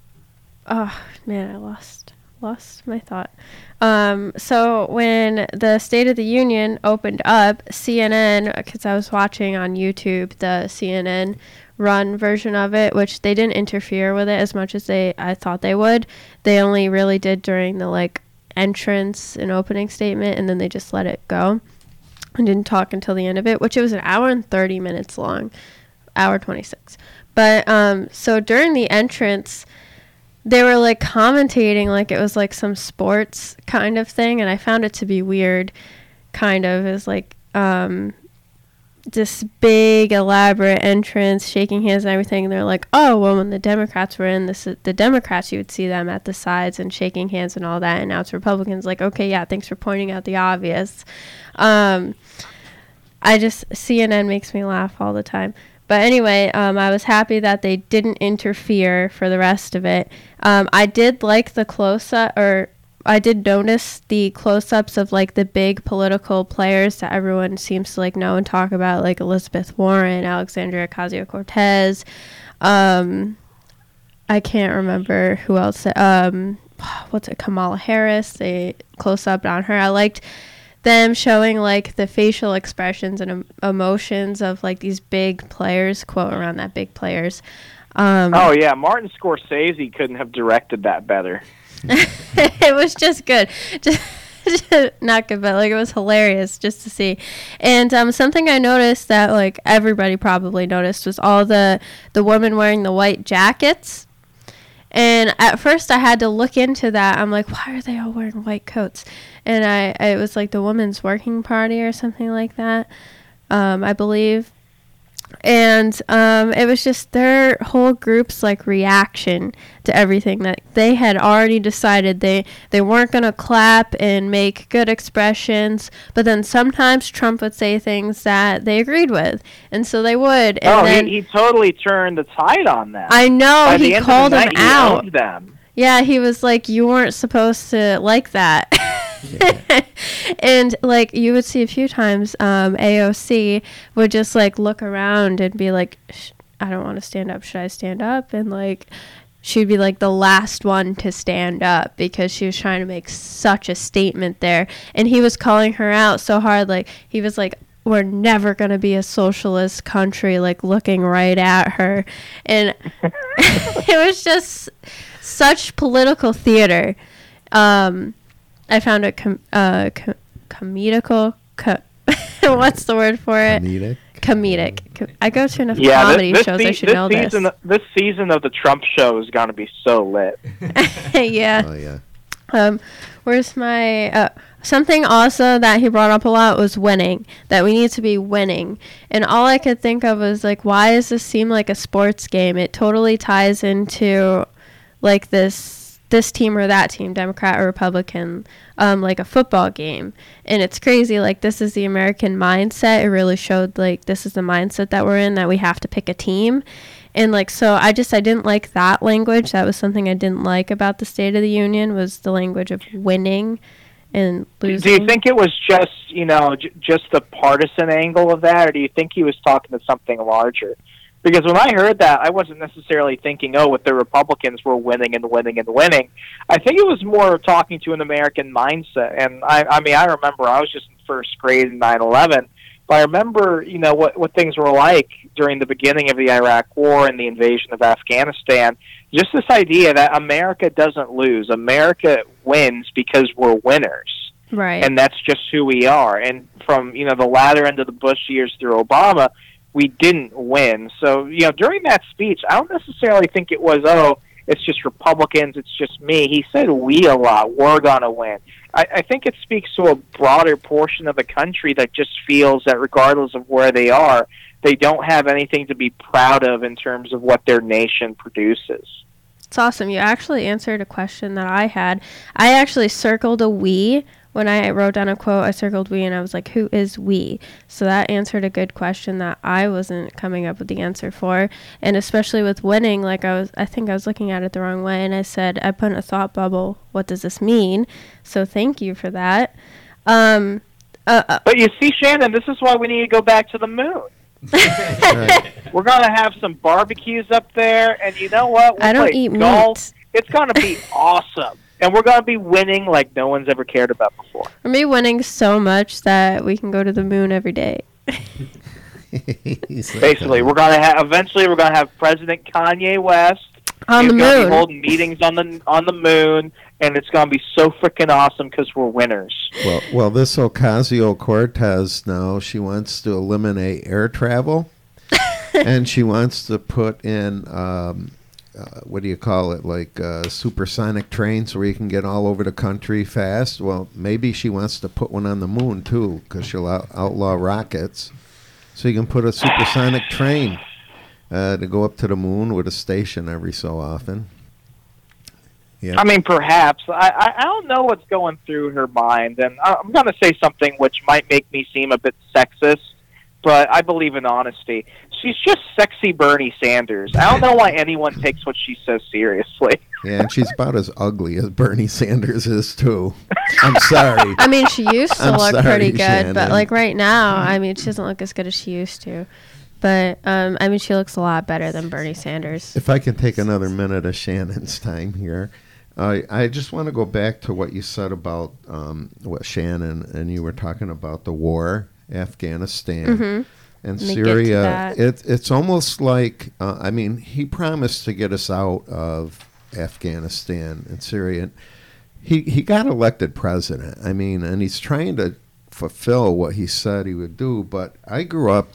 oh, man, I lost lost my thought. Um, so when the State of the Union opened up, C N N, because I was watching on YouTube the C N N run version of it, which they didn't interfere with it as much as they I thought they would. They only really did during the like entrance and opening statement, and then they just let it go and didn't talk until the end of it, which it was an hour and thirty minutes long, hour twenty-six. But um, so during the entrance, they were like commentating like it was like some sports kind of thing, and I found it to be weird. Kind of, it was like um, this big elaborate entrance, shaking hands and everything. And they're like, oh, well, when the Democrats were in this, the Democrats, you would see them at the sides and shaking hands and all that. And now it's Republicans. Like, okay, yeah, thanks for pointing out the obvious. Um, I just C N N makes me laugh all the time. But anyway, um, I was happy that they didn't interfere for the rest of it. Um, I did like the close-up, or I did notice the close-ups of like the big political players that everyone seems to like know and talk about, like Elizabeth Warren, Alexandria Ocasio-Cortez. Um, I can't remember who else. Um, what's it? Kamala Harris. They close-up on her. I liked them showing like the facial expressions and em- emotions of like these big players, quote around that big players. Um, Oh yeah, Martin Scorsese couldn't have directed that better. It was just good. Just, not good, but like it was hilarious just to see. And um, something I noticed that like everybody probably noticed was all the the women wearing the white jackets. And at first I had to look into that. I'm like, why are they all wearing white coats? And I, I it was like the Women's Working Party or something like that, um, I believe. And um, it was just their whole group's like reaction to everything that they had already decided. They they weren't going to clap and make good expressions, but then sometimes Trump would say things that they agreed with, and so they would. And oh, then, he, he totally turned the tide on them. I know, By the he end called of the them night, he out. owned them. Yeah, he was like, you weren't supposed to like that. And like you would see a few times, um, A O C would just like look around and be like, Sh- I don't want to stand up. Should I stand up? And like, she'd be like the last one to stand up because she was trying to make such a statement there. And he was calling her out so hard. Like, he was like, we're never going to be a socialist country, like looking right at her. And it was just such political theater. Um, I found it com- uh, com- comedical. Co- What's the word for it? Comedic. Comedic. Co- I go to enough Yeah, comedy this, this, shows. se- I should this know season, this. This season of the Trump show is going to be so lit. Yeah. Oh yeah. Um, where's my uh, something also that he brought up a lot was winning. That we need to be winning, and all I could think of was like, why does this seem like a sports game? It totally ties into like this this team or that team, Democrat or Republican, um, like a football game, and it's crazy. Like, this is the American mindset. It really showed like this is the mindset that we're in, that we have to pick a team. And like, so I just, I didn't like that language. That was something I didn't like about the State of the Union, was the language of winning and losing. Do you think it was just, you know, j- just the partisan angle of that, or do you think he was talking to something larger? Because when I heard that, I wasn't necessarily thinking, oh, what the Republicans were winning and winning and winning. I think it was more talking to an American mindset. And I, I mean, I remember I was just in first grade in nine eleven. But I remember, you know, what, what things were like during the beginning of the Iraq War and the invasion of Afghanistan. Just this idea that America doesn't lose. America wins because we're winners. Right. And that's just who we are. And from, you know, the latter end of the Bush years through Obama, we didn't win. So, you know, during that speech, I don't necessarily think it was, oh, it's just Republicans, it's just me. He said we a lot. We're going to win. I, I think it speaks to a broader portion of the country that just feels that regardless of where they are, they don't have anything to be proud of in terms of what their nation produces. It's awesome. You actually answered a question that I had. I actually circled a we. When I wrote down a quote, I circled we, and I was like, who is we? So that answered a good question that I wasn't coming up with the answer for. And especially with winning, like I was, I think I was looking at it the wrong way, and I said, I put in a thought bubble, what does this mean? So thank you for that. Um, uh, uh, But you see, Shannon, this is why we need to go back to the moon. Right. We're going to have some barbecues up there, and you know what? We'll I don't play eat golf. meat. It's going to be awesome. And we're going to be winning like no one's ever cared about before. We're me winning so much that we can go to the moon every day. He's like, Basically, uh, we're going to have eventually we're going to have President Kanye West On He's the gonna moon. be holding meetings on the on the moon, and it's going to be so freaking awesome because we're winners. Well, well, this Ocasio-Cortez now, she wants to eliminate air travel, and she wants to put in, um, uh, what do you call it, like uh, supersonic trains where you can get all over the country fast. Well, maybe she wants to put one on the moon, too, because she'll out- outlaw rockets. So you can put a supersonic train uh, to go up to the moon with a station every so often. Yeah. I mean, perhaps. I, I, I don't know what's going through her mind, and I- I'm going to say something which might make me seem a bit sexist, but I believe in honesty. She's just sexy Bernie Sanders. I don't know why anyone takes what she says seriously. Yeah, and she's about as ugly as Bernie Sanders is, too. I'm sorry. I mean, she used to I'm look sorry, pretty good, Shannon. but like right now, I mean, she doesn't look as good as she used to. But um, I mean, she looks a lot better than Bernie Sanders. If I can take another minute of Shannon's time here, I I just want to go back to what you said about um, what Shannon and you were talking about the war, Afghanistan, Mhm. and Let me get to Syria. that. It, it's almost like, uh, I mean, he promised to get us out of Afghanistan and Syria. He, he got elected president. I mean, and he's trying to fulfill what he said he would do. But I grew up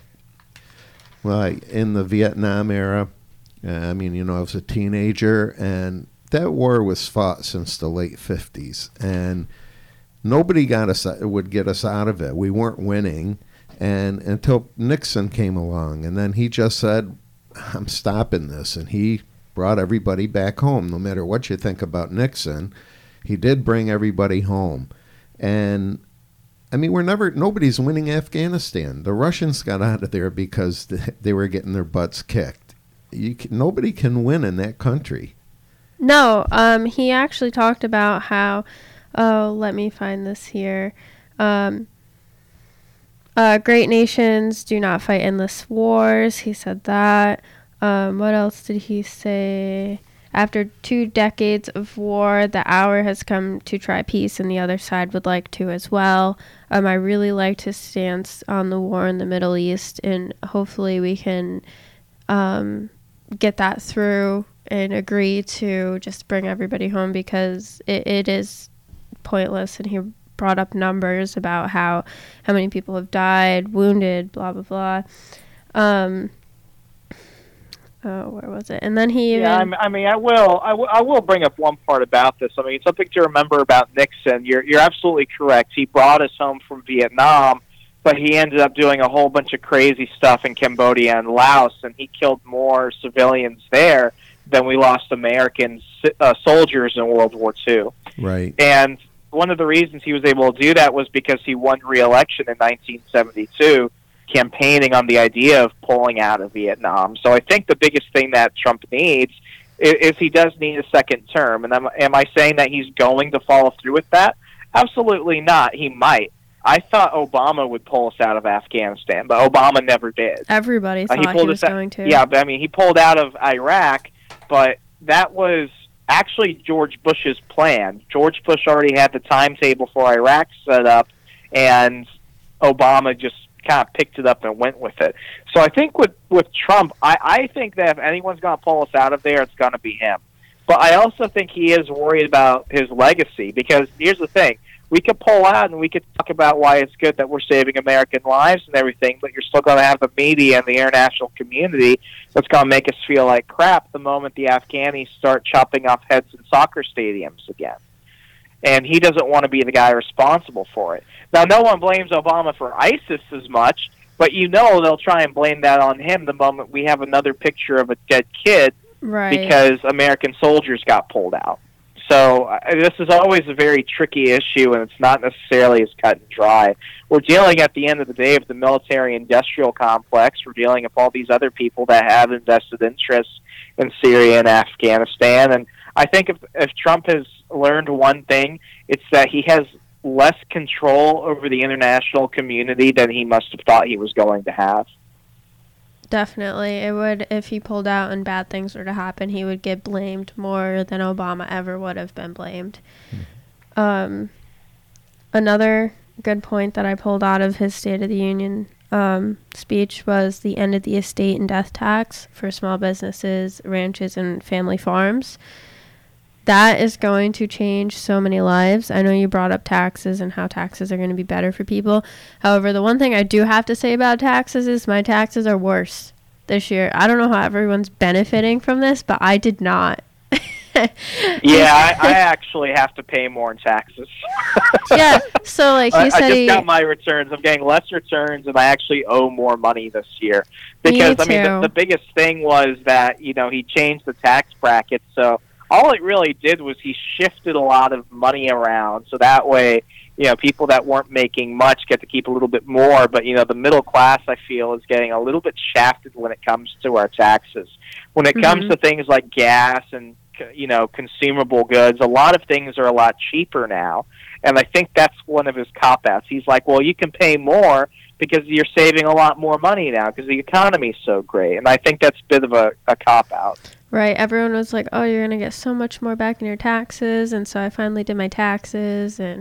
well, I- in the Vietnam era. Uh, I mean, you know, I was a teenager, and that war was fought since the late fifties, and nobody got us would get us out of it. We weren't winning, and until Nixon came along, and then he just said, "I'm stopping this," and he brought everybody back home. No matter what you think about Nixon, he did bring everybody home, and I mean, we're never, nobody's winning Afghanistan. The Russians got out of there because th- they were getting their butts kicked. You can, nobody can win in that country. No, um, he actually talked about how Oh, let me find this here. Um, uh, great nations do not fight endless wars. He said that. Um, what else did he say? After two decades of war, the hour has come to try peace, and the other side would like to as well. Um, I really liked his stance on the war in the Middle East, and hopefully we can um, get that through and agree to just bring everybody home, because it, it is pointless. And he brought up numbers about how, how many people have died, wounded, blah, blah, blah. Um, Oh, where was it? And then he even... Yeah, I mean, I will, I, w- I will bring up one part about this. I mean, something to remember about Nixon. You're, you're absolutely correct. He brought us home from Vietnam, but he ended up doing a whole bunch of crazy stuff in Cambodia and Laos, and he killed more civilians there than we lost American uh, soldiers in World War Two. Right. And one of the reasons he was able to do that was because he won re-election in nineteen seventy-two, campaigning on the idea of pulling out of Vietnam. So I think the biggest thing that Trump needs is, is he does need a second term. And am, am I saying that he's going to follow through with that? Absolutely not. He might. I thought Obama would pull us out of Afghanistan, but Obama never did. Everybody thought uh, he, he was out, going to. Yeah, but I mean, he pulled out of Iraq, but that was actually George Bush's plan. George Bush already had the timetable for Iraq set up, and Obama just kind of picked it up and went with it. So I think with, with Trump, I, I think that if anyone's going to pull us out of there, it's going to be him. But I also think he is worried about his legacy, because here's the thing. We could pull out and we could talk about why it's good that we're saving American lives and everything, but you're still going to have the media and the international community that's going to make us feel like crap the moment the Afghanis start chopping off heads in soccer stadiums again. And he doesn't want to be the guy responsible for it. Now, no one blames Obama for ISIS as much, but you know they'll try and blame that on him the moment we have another picture of a dead kid, right, because American soldiers got pulled out. So uh, this is always a very tricky issue, and it's not necessarily as cut and dry. We're dealing at the end of the day with the military-industrial complex. We're dealing with all these other people that have invested interests in Syria and Afghanistan. And I think if, if Trump has learned one thing, it's that he has less control over the international community than he must have thought he was going to have. Definitely. It would, if he pulled out and bad things were to happen, he would get blamed more than Obama ever would have been blamed. Hmm. Um, another good point that I pulled out of his State of the Union um, speech was the end of the estate and death tax for small businesses, ranches, and family farms. That is going to change so many lives. I know you brought up taxes and how taxes are going to be better for people. However, the one thing I do have to say about taxes is my taxes are worse this year. I don't know how everyone's benefiting from this, but I did not. Yeah, I, I actually have to pay more in taxes. Yeah, so like he I, said, I just he, got my returns. I'm getting less returns, and I actually owe more money this year. Because, Me I mean, the, too. the biggest thing was that, you know, he changed the tax bracket, so all it really did was he shifted a lot of money around, so that way, you know, people that weren't making much get to keep a little bit more, but, you know, the middle class, I feel, is getting a little bit shafted when it comes to our taxes. When it mm-hmm. comes to things like gas and, you know, consumable goods, a lot of things are a lot cheaper now, and I think that's one of his cop-outs. He's like, well, you can pay more because you're saving a lot more money now because the economy's so great, and I think that's a bit of a, a cop-out. Right, everyone was like, oh, you're going to get so much more back in your taxes, and so I finally did my taxes, and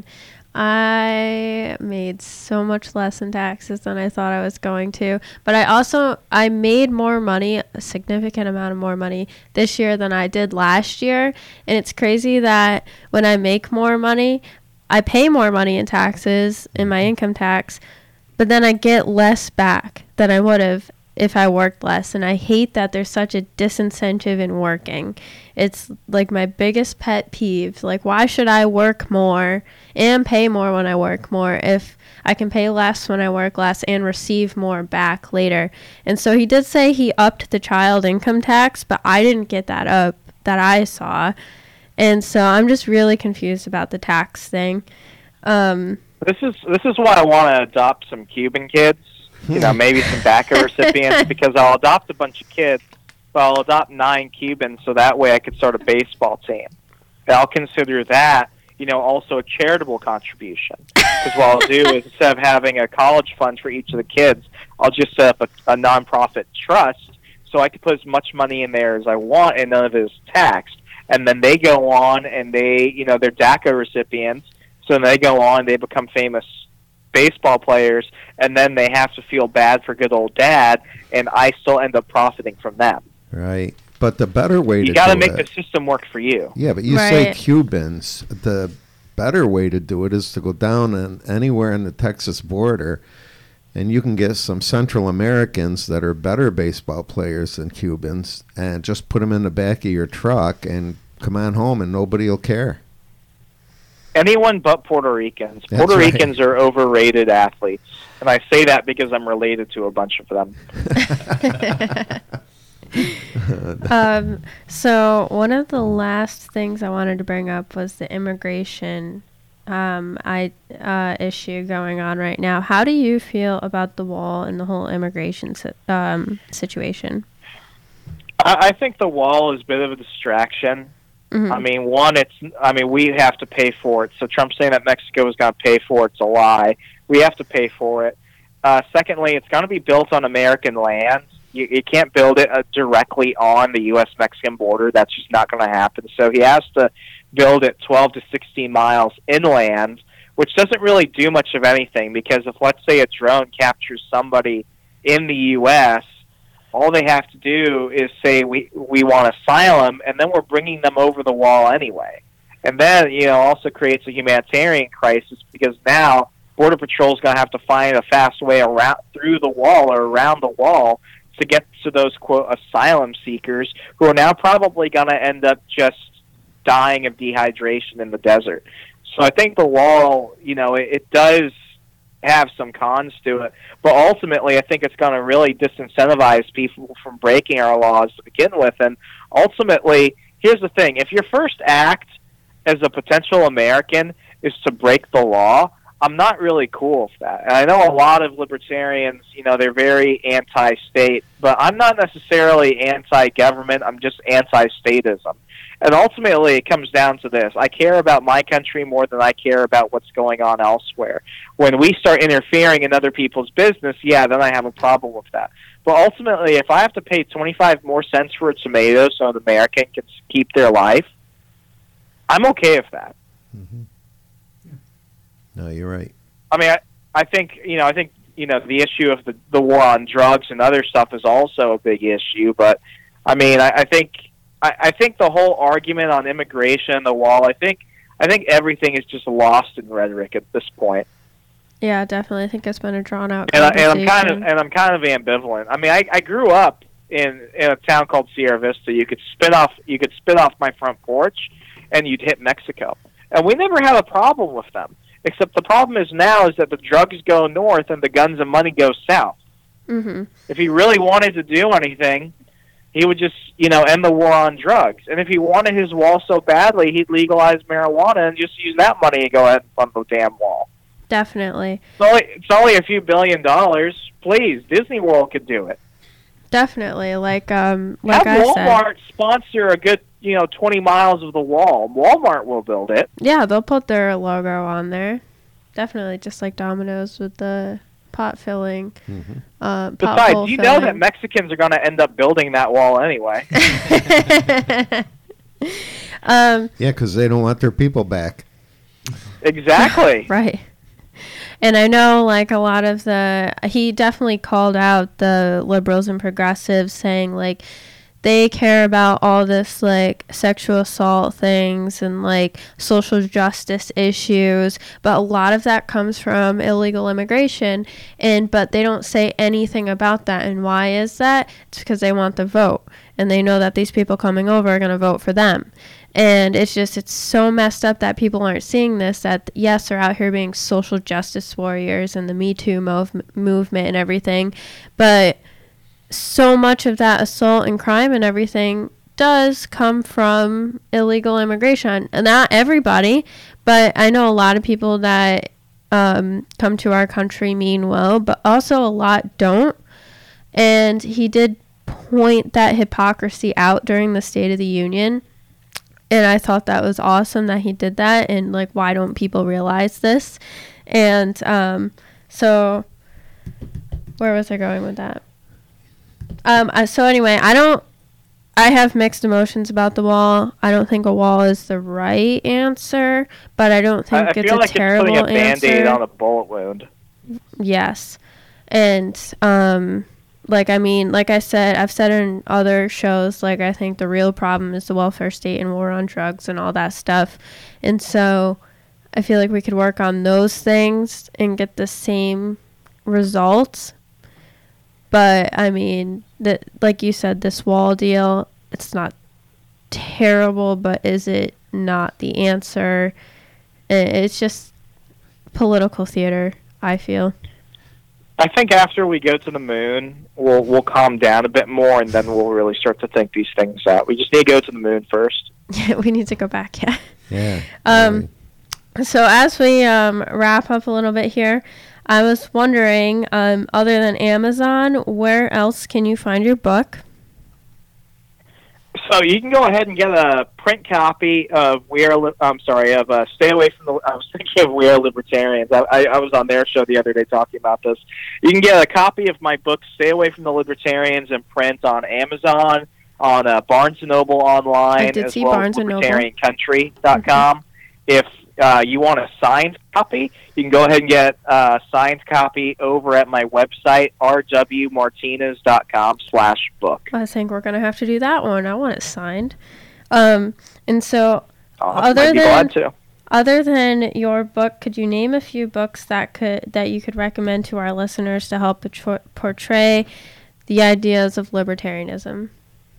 I made so much less in taxes than I thought I was going to. But I also, I made more money, a significant amount of more money this year than I did last year, and it's crazy that when I make more money, I pay more money in taxes, in my income tax, but then I get less back than I would have if I worked less. And I hate that there's such a disincentive in working. It's like my biggest pet peeve. Like, why should I work more and pay more when I work more if I can pay less when I work less and receive more back later? And so he did say he upped the child income tax, but I didn't get that up that I saw. And so I'm just really confused about the tax thing. Um, this is this is why I want to adopt some Cuban kids. You know, maybe some D A C A recipients, because I'll adopt a bunch of kids, but I'll adopt nine Cubans, so that way I could start a baseball team. And I'll consider that you know, also a charitable contribution. Because what I'll do is instead of having a college fund for each of the kids, I'll just set up a, a nonprofit trust so I can put as much money in there as I want and none of it is taxed. And then they go on and they, you know, they're D A C A recipients. So then they go on, they become famous baseball players, and then they have to feel bad for good old dad, and I still end up profiting from them. Right. But the better way You to got to do make it, the system work for you. yeah, but you say Right. Cubans. The better way to do it is to go down and anywhere in the Texas border, and you can get some Central Americans that are better baseball players than Cubans, and just put them in the back of your truck and come on home, and nobody will care. Anyone but Puerto Ricans. That's Puerto right. Ricans are overrated athletes, and I say that because I'm related to a bunch of them. um, so one of the last things I wanted to bring up was the immigration um, I uh, issue going on right now. How do you feel about the wall and the whole immigration si- um, situation? I, I think the wall is a bit of a distraction. Mhm. I mean, one, it's. I mean, we have to pay for it. So Trump saying that Mexico is going to pay for it's a lie. We have to pay for it. Uh, secondly, it's going to be built on American land. You, you can't build it uh, directly on the U S Mexican border. That's just not going to happen. So he has to build it twelve to sixteen miles inland, which doesn't really do much of anything because if, let's say, a drone captures somebody in the U S, all they have to do is say, we, we want asylum, and then we're bringing them over the wall anyway. And then, you know, also creates a humanitarian crisis because now Border Patrol is going to have to find a fast way around through the wall or around the wall to get to those, quote, asylum seekers who are now probably going to end up just dying of dehydration in the desert. So I think the wall, you know, it, it does have some cons to it, but ultimately I think it's going to really disincentivize people from breaking our laws to begin with. And ultimately, here's the thing. If your first act as a potential American is to break the law, I'm not really cool with that. And I know a lot of libertarians, you know, they're very anti-state, but I'm not necessarily anti-government. I'm just anti-statism. And ultimately, it comes down to this. I care about my country more than I care about what's going on elsewhere. When we start interfering in other people's business, yeah, then I have a problem with that. But ultimately, if I have to pay twenty-five more cents for a tomato so an American can keep their life, I'm okay with that. Mm-hmm. No, you're right. I mean, I, I think, you know, I think, you know, the issue of the, the war on drugs and other stuff is also a big issue. But, I mean, I, I think I, I think the whole argument on immigration, the wall, I think I think everything is just lost in rhetoric at this point. Yeah, definitely. I think it's been a drawn out And, I, conversation. and I'm kind of and I'm kind of ambivalent. I mean, I, I grew up in in a town called Sierra Vista. You could spit off you could spit off my front porch, and you'd hit Mexico. And we never had a problem with them. Except the problem is now is that the drugs go north and the guns and money go south. Mm-hmm. If he really wanted to do anything, he would just, you know, end the war on drugs. And if he wanted his wall so badly, he'd legalize marijuana and just use that money to go ahead and fund the damn wall. Definitely. It's only, it's only a few billion dollars. Please, Disney World could do it. Definitely. Like um like Have I said. Walmart sponsor a good, you know, twenty miles of the wall. Walmart will build it. Yeah, they'll put their logo on there. Definitely, just like Domino's with the pot filling. Mm-hmm. Uh, pot Besides, hole you know that filling. Mexicans are going to end up building that wall anyway. um, Yeah, because they don't want their people back. Exactly. right. And I know, like, a lot of the... He definitely called out the liberals and progressives saying, like, they care about all this, like, sexual assault things and, like, social justice issues, but a lot of that comes from illegal immigration, and but they don't say anything about that. And why is that? It's because they want the vote, and they know that these people coming over are going to vote for them. And it's just, it's so messed up that people aren't seeing this, that, yes, they're out here being social justice warriors and the Me Too mov- movement and everything, but so much of that assault and crime and everything does come from illegal immigration. And not everybody, but I know a lot of people that um, come to our country mean well, but also a lot don't. And he did point that hypocrisy out during the State of the Union. and I thought that was awesome that he did that, and like, why don't people realize this? And um, so where was I going with that? Um, uh, so anyway, I don't, I have mixed emotions about the wall. I don't think a wall is the right answer, but I don't think I, I it's feel a like terrible it's putting a answer. Band-Aid on a bullet wound. Yes. And, um, like, I mean, like I said, I've said in other shows, like, I think the real problem is the welfare state and war on drugs and all that stuff. And so I feel like we could work on those things and get the same results. But, I mean, the, like you said, this wall deal, it's not terrible, but is it not the answer? It's just political theater, I feel. I think after we go to the moon, we'll we'll calm down a bit more, and then we'll really start to think these things out. We just need to go to the moon first. Yeah, we need to go back, yeah. Yeah. Um, so as we um, wrap up a little bit here, I was wondering, um, other than Amazon, where else can you find your book? So you can go ahead and get a print copy of We Are. Li- I'm sorry, of uh, Stay Away from the. I was thinking of We Are Libertarians. I, I, I was on their show the other day talking about this. You can get a copy of my book, Stay Away from the Libertarians, in print on Amazon, on uh, Barnes and Noble online, I did as see well Barnes as and Noble. libertarian country dot com. Mm-hmm. If uh, you want a signed copy, you can go ahead and get a signed copy over at my website, r w martinez dot com slash book. I think we're going to have to do that one. I want it signed. Um, and so, Awesome. other I'd be than glad to. other than your book, could you name a few books that could that you could recommend to our listeners to help portray, portray the ideas of libertarianism?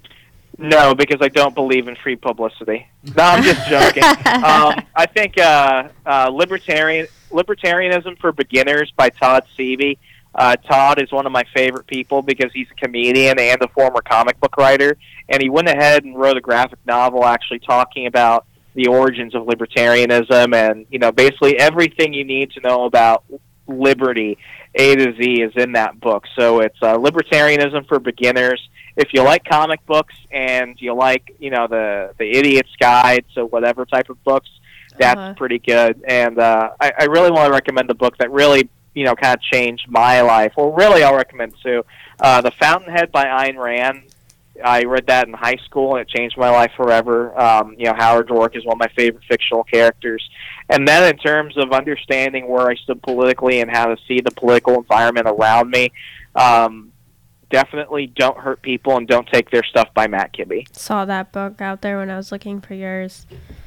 No, because I don't believe in free publicity. No, I'm just joking. um, I think uh, uh, libertarian Libertarianism for Beginners by Todd Seavey. Uh, Todd is one of my favorite people because he's a comedian and a former comic book writer, and he went ahead and wrote a graphic novel actually talking about the origins of libertarianism, and you know, basically everything you need to know about liberty, A to Z, is in that book. So it's uh, Libertarianism for Beginners. If you like comic books and you like, you know, the the Idiot's Guide, so whatever type of books, that's Uh-huh. pretty good. And uh, I, I really want to recommend the book that really, you know, kind of changed my life. Well, really, I'll recommend two. Uh, The Fountainhead by Ayn Rand. I read that in high school, and it changed my life forever. Um, you know, Howard Rourke is one of my favorite fictional characters. And then in terms of understanding where I stood politically and how to see the political environment around me, um, definitely Don't Hurt People and Don't Take Their Stuff by Matt Kibbe. Saw that book out there when I was looking for yours.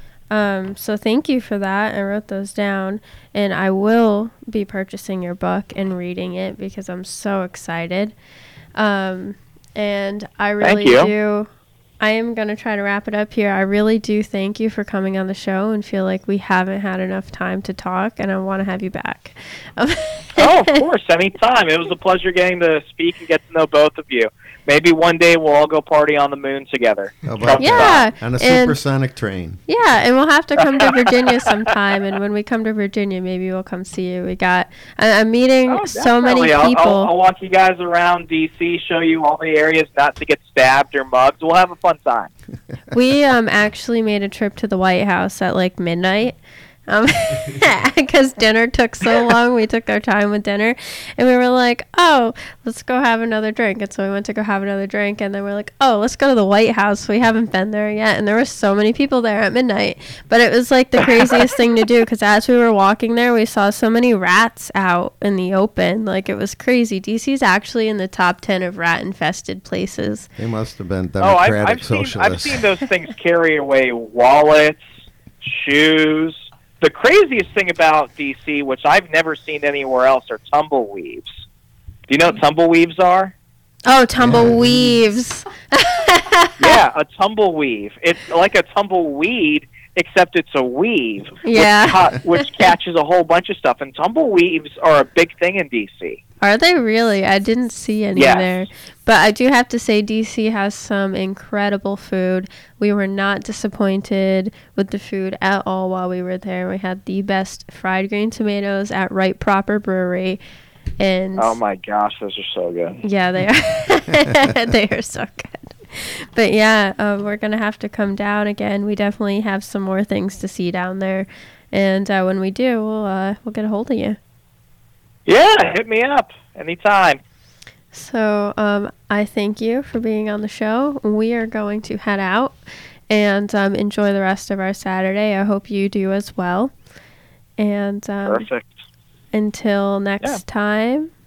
Um, so thank you for that. I wrote those down, and I will be purchasing your book and reading it because I'm so excited. Um, and I really Thank you. do. I am going to try to wrap it up here. I really do thank you for coming on the show and feel like we haven't had enough time to talk, and I want to have you back. Oh, of course, anytime. It was a pleasure getting to speak and get to know both of you. Maybe one day we'll all go party on the moon together. How about Yeah. that? On a and- supersonic train. Yeah, and we'll have to come to Virginia sometime. And when we come to Virginia, maybe we'll come see you. We got, I, I'm meeting Oh, so many definitely. I'll- people. I'll, I'll walk you guys around D C, show you all the areas not to get stabbed or mugged. We'll have a fun time. We um actually made a trip to the White House at like midnight. Um, because dinner took so long, we took our time with dinner, and we were like, "Oh, let's go have another drink." And so we went to go have another drink, and then we're like, "Oh, let's go to the White House. We haven't been there yet." And there were so many people there at midnight, but it was like the craziest thing to do because as we were walking there, we saw so many rats out in the open. Like it was crazy. D C's actually in the top ten of rat-infested places. They must have been Oh, I've, democratic I've, seen, socialists. I've seen those things carry away wallets, shoes. The craziest thing about D C, which I've never seen anywhere else, are tumbleweaves. Do you know what tumbleweaves are? Oh, tumbleweaves. Yeah, a tumbleweave. It's like a tumbleweed, except it's a weave, Yeah. which, ca- which catches a whole bunch of stuff. And tumbleweaves are a big thing in D C. Are they really? I didn't see any Yes. there. But I do have to say D C has some incredible food. We were not disappointed with the food at all while we were there. We had the best fried green tomatoes at Right Proper Brewery. And Oh my gosh, those are so good. yeah, they are. They are so good. But yeah, uh, we're going to have to come down again. We definitely have some more things to see down there. And uh, when we do, we'll, uh, we'll get a hold of you. Yeah, hit me up anytime. So um, I thank you for being on the show. We are going to head out and um, enjoy the rest of our Saturday. I hope you do as well. And um, Perfect. Until next Yeah. time,